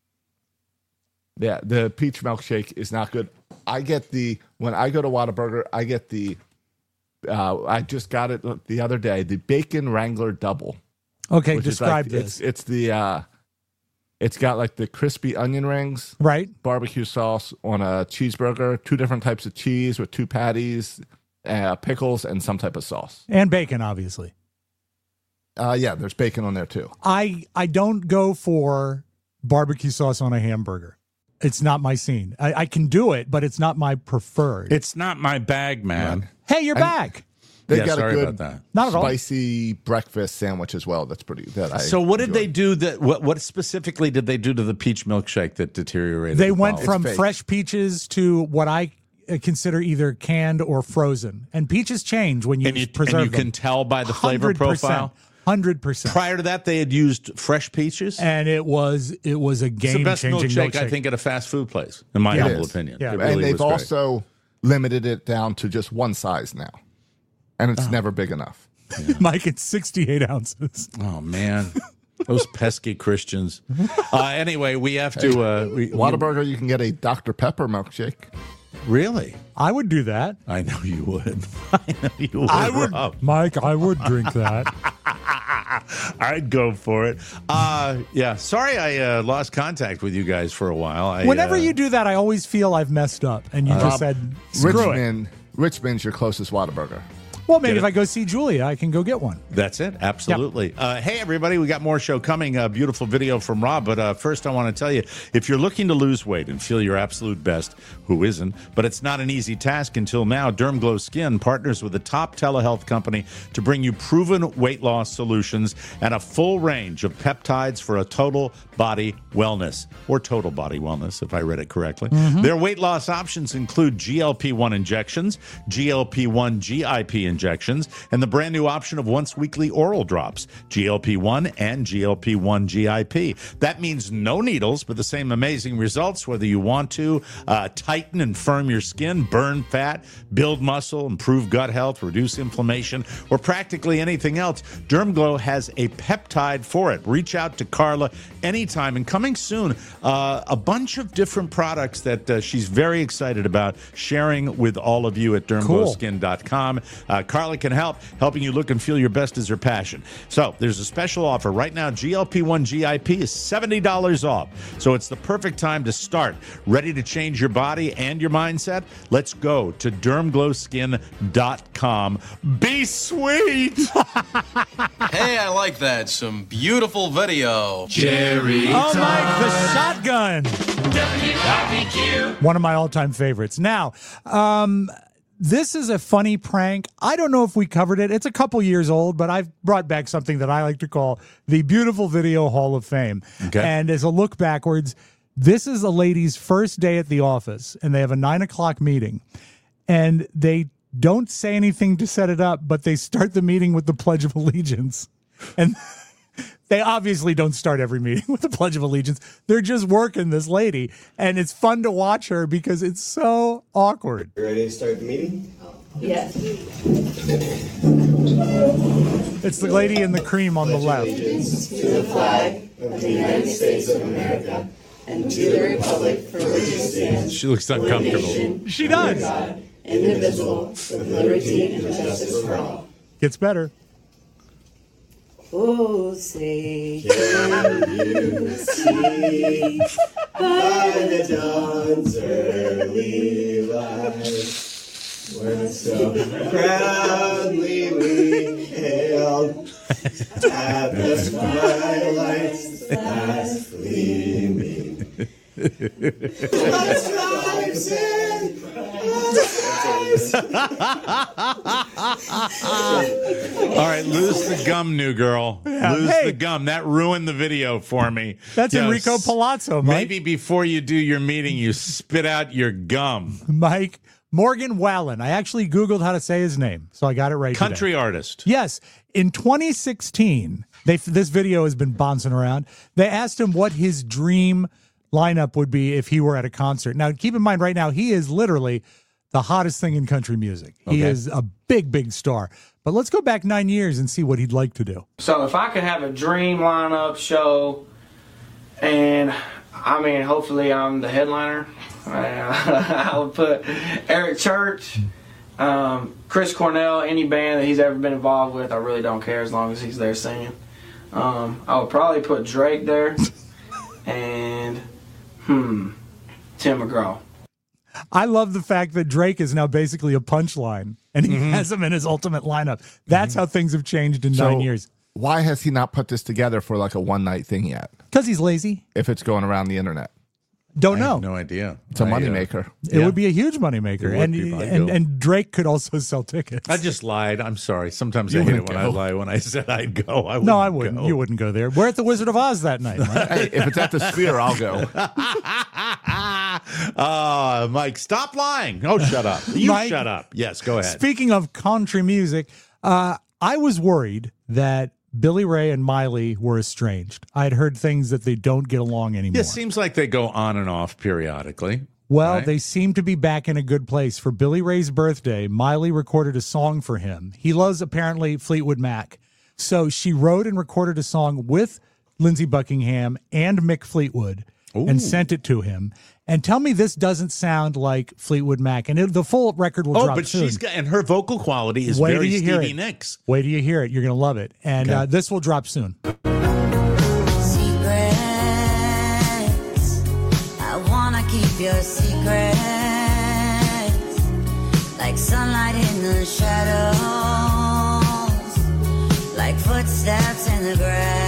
Yeah, the peach milkshake is not good. I get the when I go to Whataburger, I get the. Uh, I just got it the other day. The Bacon Wrangler Double. Okay, which is describe like, this. It's, it's the. Uh, it's got like the crispy onion rings, right? Barbecue sauce on a cheeseburger, two different types of cheese with two patties, uh, pickles, and some type of sauce. And bacon, obviously. Uh, yeah, there's bacon on there too. I I don't go for barbecue sauce on a hamburger. It's not my scene. I, I can do it, but it's not my preferred. It's not my bag, man. Hey, you're And- back. They Yeah, got sorry a good about that. Not at all. spicy breakfast sandwich as well. That's pretty. That I So what did enjoy. they do that what what specifically did they do to the peach milkshake that deteriorated? They the went quality? from fake. fresh peaches to what I uh, consider either canned or frozen. And peaches change when you, and you, preserve and you them. can tell by the flavor profile. one hundred percent. Prior to that, they had used fresh peaches. And it was it was a It's the game best changing milkshake, milkshake. I think, at a fast food place, in my It humble is. opinion. Yeah. It And really they've was great. also limited it down to just one size now, and it's never big enough. Mike, it's sixty-eight ounces. Oh man, those pesky Christians. Uh, anyway, we have to. Uh, we, Whataburger, you can get a Doctor Pepper milkshake. Really? I would do that. I know you would. I know you would. I would, Rob. Mike. I would drink that. I'd go for it. Uh, yeah. Sorry, I uh, lost contact with you guys for a while. I, Whenever uh, you do that, I always feel I've messed up, and you just Rob, said screw it. Richmond, Richmond's your closest Whataburger. Well, maybe Get if it? I go see Julia, I can go get one. That's it. Absolutely. Uh, hey, everybody, we got more show coming. A beautiful video from Rob. But uh, first, I want to tell you, if you're looking to lose weight and feel your absolute best, who isn't? But it's not an easy task until now. DermGlow Skin partners with a top telehealth company to bring you proven weight loss solutions and a full range of peptides for a total body wellness, or total body wellness, if I read it correctly. Their weight loss options include G L P one injections, G L P one G I P injections, and the brand new option of once weekly oral drops, G L P one and G L P one G I P. That means no needles, but the same amazing results, whether you want to uh, tighten and firm your skin, burn fat, build muscle, improve gut health, reduce inflammation, or practically anything else. DermGlow has a peptide for it. Reach out to Carla anytime. And coming soon, uh, a bunch of different products that uh, she's very excited about sharing with all of you at derm glow skin dot com. Uh, Carla can help, helping you look and feel your best is her passion. So there's a special offer right now. G L P one G I P is seventy dollars off. So it's the perfect time to start. Ready to change your body and your mindset? Let's go to derm glow skin dot com. Be sweet! Hey, I like that. Some beautiful video. Jerry Oh, Mike, the shotgun. One of my all-time favorites. Now, um, this is a funny prank. I don't know if we covered it. It's a couple years old, but I've brought back something that I like to call the Beautiful Video Hall of Fame. Okay. And as a look backwards, this is a lady's first day at the office, and they have a nine o'clock meeting, and they don't say anything to set it up, but they start the meeting with the Pledge of Allegiance. And they obviously don't start every meeting with the Pledge of Allegiance. They're just working this lady, and it's fun to watch her because it's so awkward. You ready to start the meeting? Yes. It's the lady in the cream on the left. Allegiance to the flag of the United States of America and to the republic for which it stands. She looks uncomfortable. She does. God, indivisible, with liberty and justice for all. Gets better. Oh, say, can you see by the dawn's early light when so proudly we hailed at the twilight's last gleaming? Let's rise and rise. All right, lose the gum, new girl. Yeah, lose hey. the gum. That ruined the video for me. That's Yes. Enrico Palazzo, Mike. Maybe before you do your meeting, you spit out your gum. Mike, Morgan Wallen. I actually Googled how to say his name, so I got it right. Country today. artist. Yes. In twenty sixteen, they this video has been bouncing around. They asked him what his dream lineup would be if he were at a concert. Now, keep in mind, right now, he is literally the hottest thing in country music. He Okay. is a big, big star. But let's go back nine years and see what he'd like to do. So if I could have a dream lineup show, and I mean, hopefully I'm the headliner, I would put Eric Church, um, Chris Cornell, any band that he's ever been involved with. I really don't care as long as he's there singing. Um, I would probably put Drake there, and hmm, Tim McGraw. I love the fact that Drake is now basically a punchline, and he Mhm. has him in his ultimate lineup. That's how things have changed in So, nine years. Why has he not put this together for like a one night thing yet? Because he's lazy. If it's going around the internet, Don't I know. have no idea. it's a I, uh, moneymaker. It Yeah. would be a huge It moneymaker. would And, be, by and, go. and Drake could also sell tickets. I just lied. I'm sorry. Sometimes You I hate it wouldn't when I go. lie. When I said I'd go, I wouldn't no, I wouldn't. go. You wouldn't go there. We're at the Wizard of Oz that night. Mike. Hey, if it's at the Sphere, I'll go. uh, Mike, stop lying. Oh, shut up. You Mike, shut up. Yes, go ahead. Speaking of country music, uh, I was worried that Billy Ray and Miley were estranged. I had heard things that they don't get along anymore. Yeah, it seems like they go on and off periodically. Well, right? they seem to be back in a good place. For Billy Ray's birthday, Miley recorded a song for him. He loves, apparently, Fleetwood Mac. So she wrote and recorded a song with Lindsey Buckingham and Mick Fleetwood Ooh. and sent it to him. And tell me this doesn't sound like Fleetwood Mac. And it, the full record will Oh, drop but soon. she's got, and her vocal quality is Wait till very you hear Stevie it. Nicks. Wait till you hear it. You're going to love it. And Okay. uh, this will drop soon. I wanna keep your secrets, like sunlight in the shadows, like footsteps in the grass.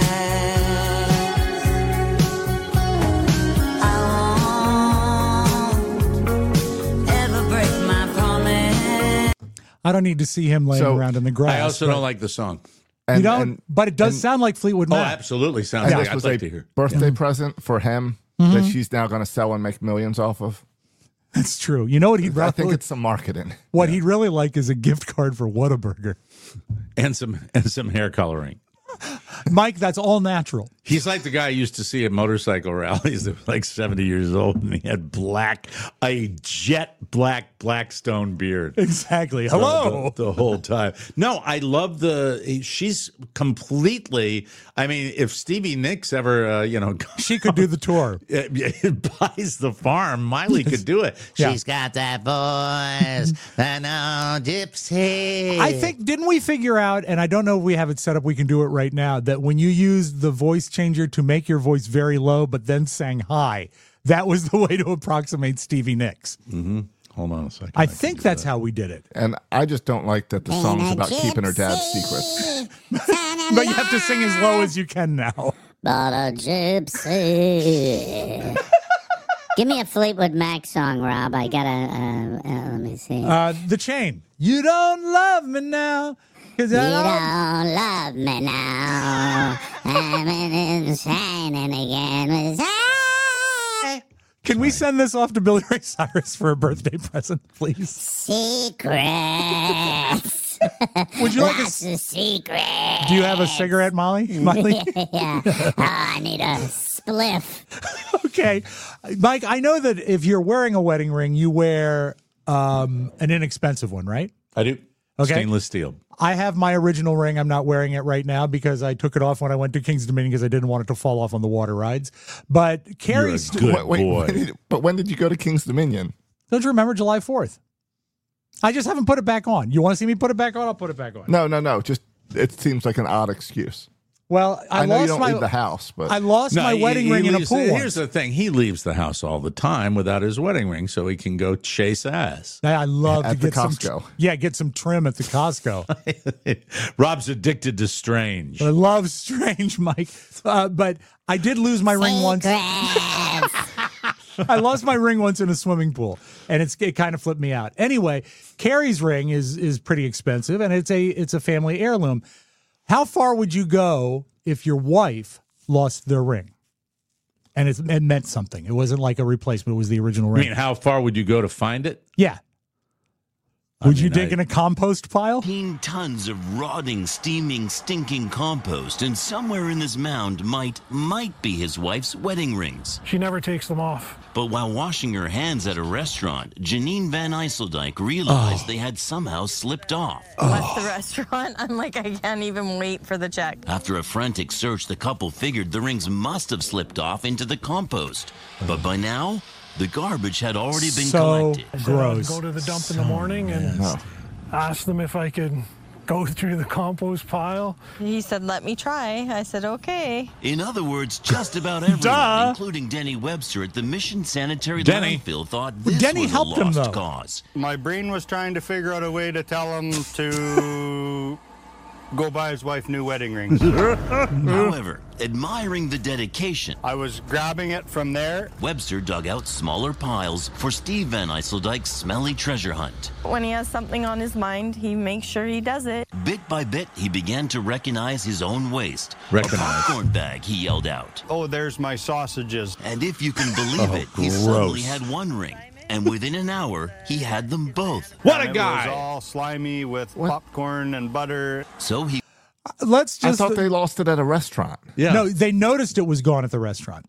I won't ever break my promise. I don't need to see him laying So, around in the grass. I also but- don't like the song. And, you don't, and, but it does and- sound like Fleetwood Oh, Mac. absolutely. Sounds and like this I'd was like a to hear. birthday present for him Mm-hmm. that she's now going to sell and make millions off of. That's true. You know what he'd I rather, think it's some marketing. what he'd really like is a gift card for Whataburger. And some and some hair coloring. Mike, that's all natural. He's like the guy I used to see at motorcycle rallies that was like seventy years old, and he had black, a jet black Blackstone beard. Exactly. The- Hello. The, the whole time. No, I love the, she's completely, I mean, if Stevie Nicks ever, uh, you know, She could do the tour. buys the farm, Miley could do it. Yeah. She's got that voice, that no gypsy. I think, didn't we figure out, and I don't know if we have it set up, we can do it right now, that when you use the voice changer to make your voice very low, but then sang high, that was the way to approximate Stevie Nicks. Mm-hmm. Hold on a second. I think that's how we did it. And I just don't like that the song's about keeping her dad's secrets. But you have to sing as low as you can now. But a gypsy. Give me a Fleetwood Mac song, Rob. I gotta, uh, uh, let me see. Uh, the Chain. You don't love me now. Cause You I don't love me now. I'm in shining again. With Can we send this off to Billy Ray Cyrus for a birthday present, please? secrets. Would you like a Lots of secrets. Do you have a cigarette, Molly? Molly? yeah. Oh, I need a spliff. Okay. Mike, I know that if you're wearing a wedding ring, you wear um, an inexpensive one, right? I do. Okay. Stainless steel. I have my original ring. I'm not wearing it right now because I took it off when I went to King's Dominion because I didn't want it to fall off on the water rides. But Carrie's. Wait, wait, when did- but when did you go to King's Dominion? Don't you remember July fourth? I just haven't put it back on. You want to see me put it back on? I'll put it back on. No, no, no. Just it seems like an odd excuse. Well, I, I know lost you don't my, leave the house, but I lost No, my he- wedding he ring in a leaves- pool. Here's once. the thing: he leaves the house all the time without his wedding ring, so he can go chase ass. I love At to the get some. Costco. Yeah, get some trim at the Costco. Rob's addicted to strange. I love Strange, Mike. Uh, but I did lose my ring once. I lost my ring once in a swimming pool, and it's it kind of flipped me out. Anyway, Carrie's ring is is pretty expensive, and it's a it's a family heirloom. How far would you go if your wife lost their ring, and it's, it meant something? It wasn't like a replacement; it was the original I ring. mean, how far would you go to find it? Yeah. Would you dig in a compost pile? fifteen tons of rotting, steaming, stinking compost, and somewhere in this mound might, might be his wife's wedding rings. She never takes them off. But while washing her hands at a restaurant, Janine Van Eiseldijk realized Oh. they had somehow slipped off. Left the restaurant. I'm like, I can't even wait for the check. After a frantic search, the couple figured the rings must have slipped off into the compost. But by now, the garbage had already been So collected. I said I'd go to the dump in the morning and nasty. ask them if I could go through the compost pile. He said, let me try. I said, okay. In other words, just about everyone, Duh. including Denny Webster at the Mission Sanitary Denny. Landfill, thought this Denny was helped a him, lost though. cause. My brain was trying to figure out a way to tell him to go buy his wife new wedding rings. However, admiring the dedication, I was grabbing it from there. Webster dug out smaller piles for Steve Van Eiseldijk's smelly treasure hunt. When he has something on his mind, he makes sure he does it. Bit by bit, he began to recognize his own waste. Recognize. A popcorn bag, he yelled out. Oh, there's my sausages. And if you can believe Oh, it, he gross. suddenly had one ring. And within an hour, he had them both. What And a it guy! was all slimy with popcorn and butter. So he Let's I just. thought they lost it at a restaurant. Yeah. No, they noticed it was gone at the restaurant.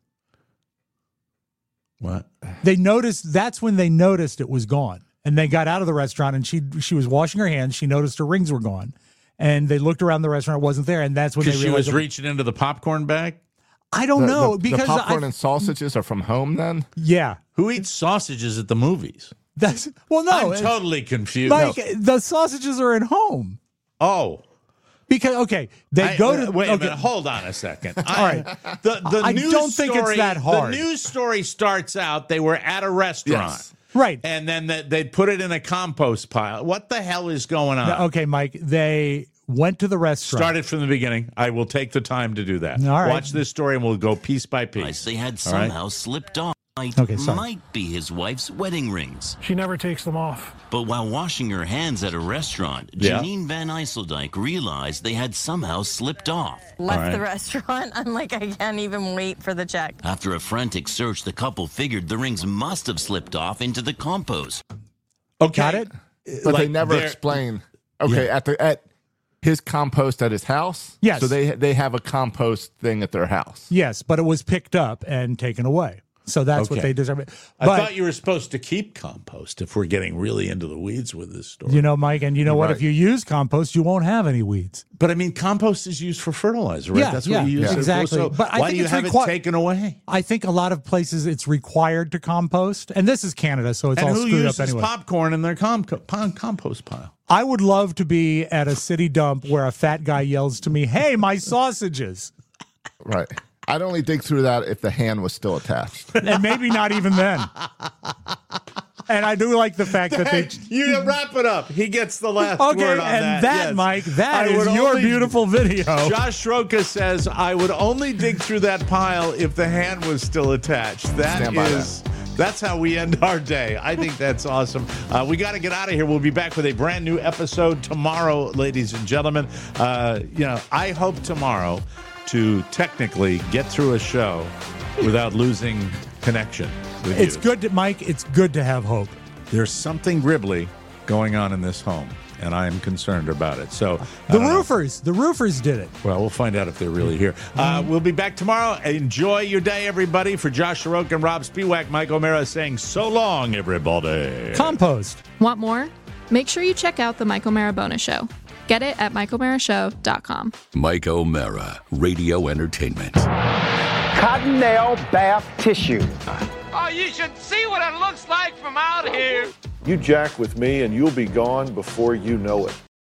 What? They noticed. That's when they noticed it was gone, and they got out of the restaurant. And she she was washing her hands. She noticed her rings were gone, and they looked around the restaurant. It wasn't there, and that's when they Because she realized was it- reaching into the popcorn bag? I don't The- know the, because the popcorn I, and sausages are from home. Then yeah, Who eats sausages at the movies? that's well no. I'm it's- totally confused. Mike, No. the sausages are at home Oh. because okay, they I- go uh, to wait okay, a minute. Hold on a second. All I, right. The, the I news don't think it's story- that hard. The news story starts out, they were at a restaurant. Yes. right. And then they, they put it in a compost pile. What the hell is going on? Okay, Mike, they went to the restaurant. Started from the beginning. I will take the time to do that. All right. Watch this story and we'll go piece by piece. they had All right? somehow slipped off. Might, Okay, sorry. might be his wife's wedding rings. She never takes them off. But while washing her hands at a restaurant, Yeah. Janine Van Eiseldijk realized they had somehow slipped off. Left right. the restaurant. I'm like, I can't even wait for the check. After a frantic search, the couple figured the rings must have slipped off into the compost. Okay. Got it? but they Like, never they're- explain. Okay, at the at his compost at his house. Yes. So they they have a compost thing at their house. Yes, but it was picked up and taken away. So that's what Okay. they deserve. I But thought you were supposed to keep compost if we're getting really into the weeds with this story. you know, Mike, and you know what? Right. If you use compost, you won't have any weeds. But I mean, compost is used for fertilizer, right? Yeah, That's yeah, what you use yeah. it for. Exactly. So But I why think do you it's have requi- it taken away? I think a lot of places it's required to compost, and this is Canada, so it's And all who screwed uses up anyway. popcorn in their com- pon- compost pile? I would love to be at a city dump where a fat guy yells to me, "Hey, my sausages!" Right. I'd only dig through that if the hand was still attached. And maybe not even then. And I do like the fact that they. You wrap it up. He gets the last Okay, word on and that. that, Yes. Mike, that I is would your only- beautiful video. Josh Roca says, I would only dig through that pile if the hand was still attached. That Stand by is. That's how we end our day. I think that's awesome. Uh, we got to get out of here. We'll be back with a brand new episode tomorrow, ladies and gentlemen. Uh, you know, I hope tomorrow to technically get through a show without losing connection with It's you. good to, Mike, it's good to have hope. There's something gribbly going on in this home, and I am concerned about it. So I The don't know. roofers, the roofers did it. Well, we'll find out if they're really here. Uh, we'll be back tomorrow. Enjoy your day, everybody. For Josh Soroka and Rob Spiewak, Mike O'Mara saying so long, everybody. Compost. Want more? Make sure you check out the Mike O'Mara Bonus Show. Get it at mike o'mara show dot com. Mike O'Mara, Radio Entertainment. Cottonelle bath tissue. Oh, you should see what it looks like from out here. You jack with me and you'll be gone before you know it.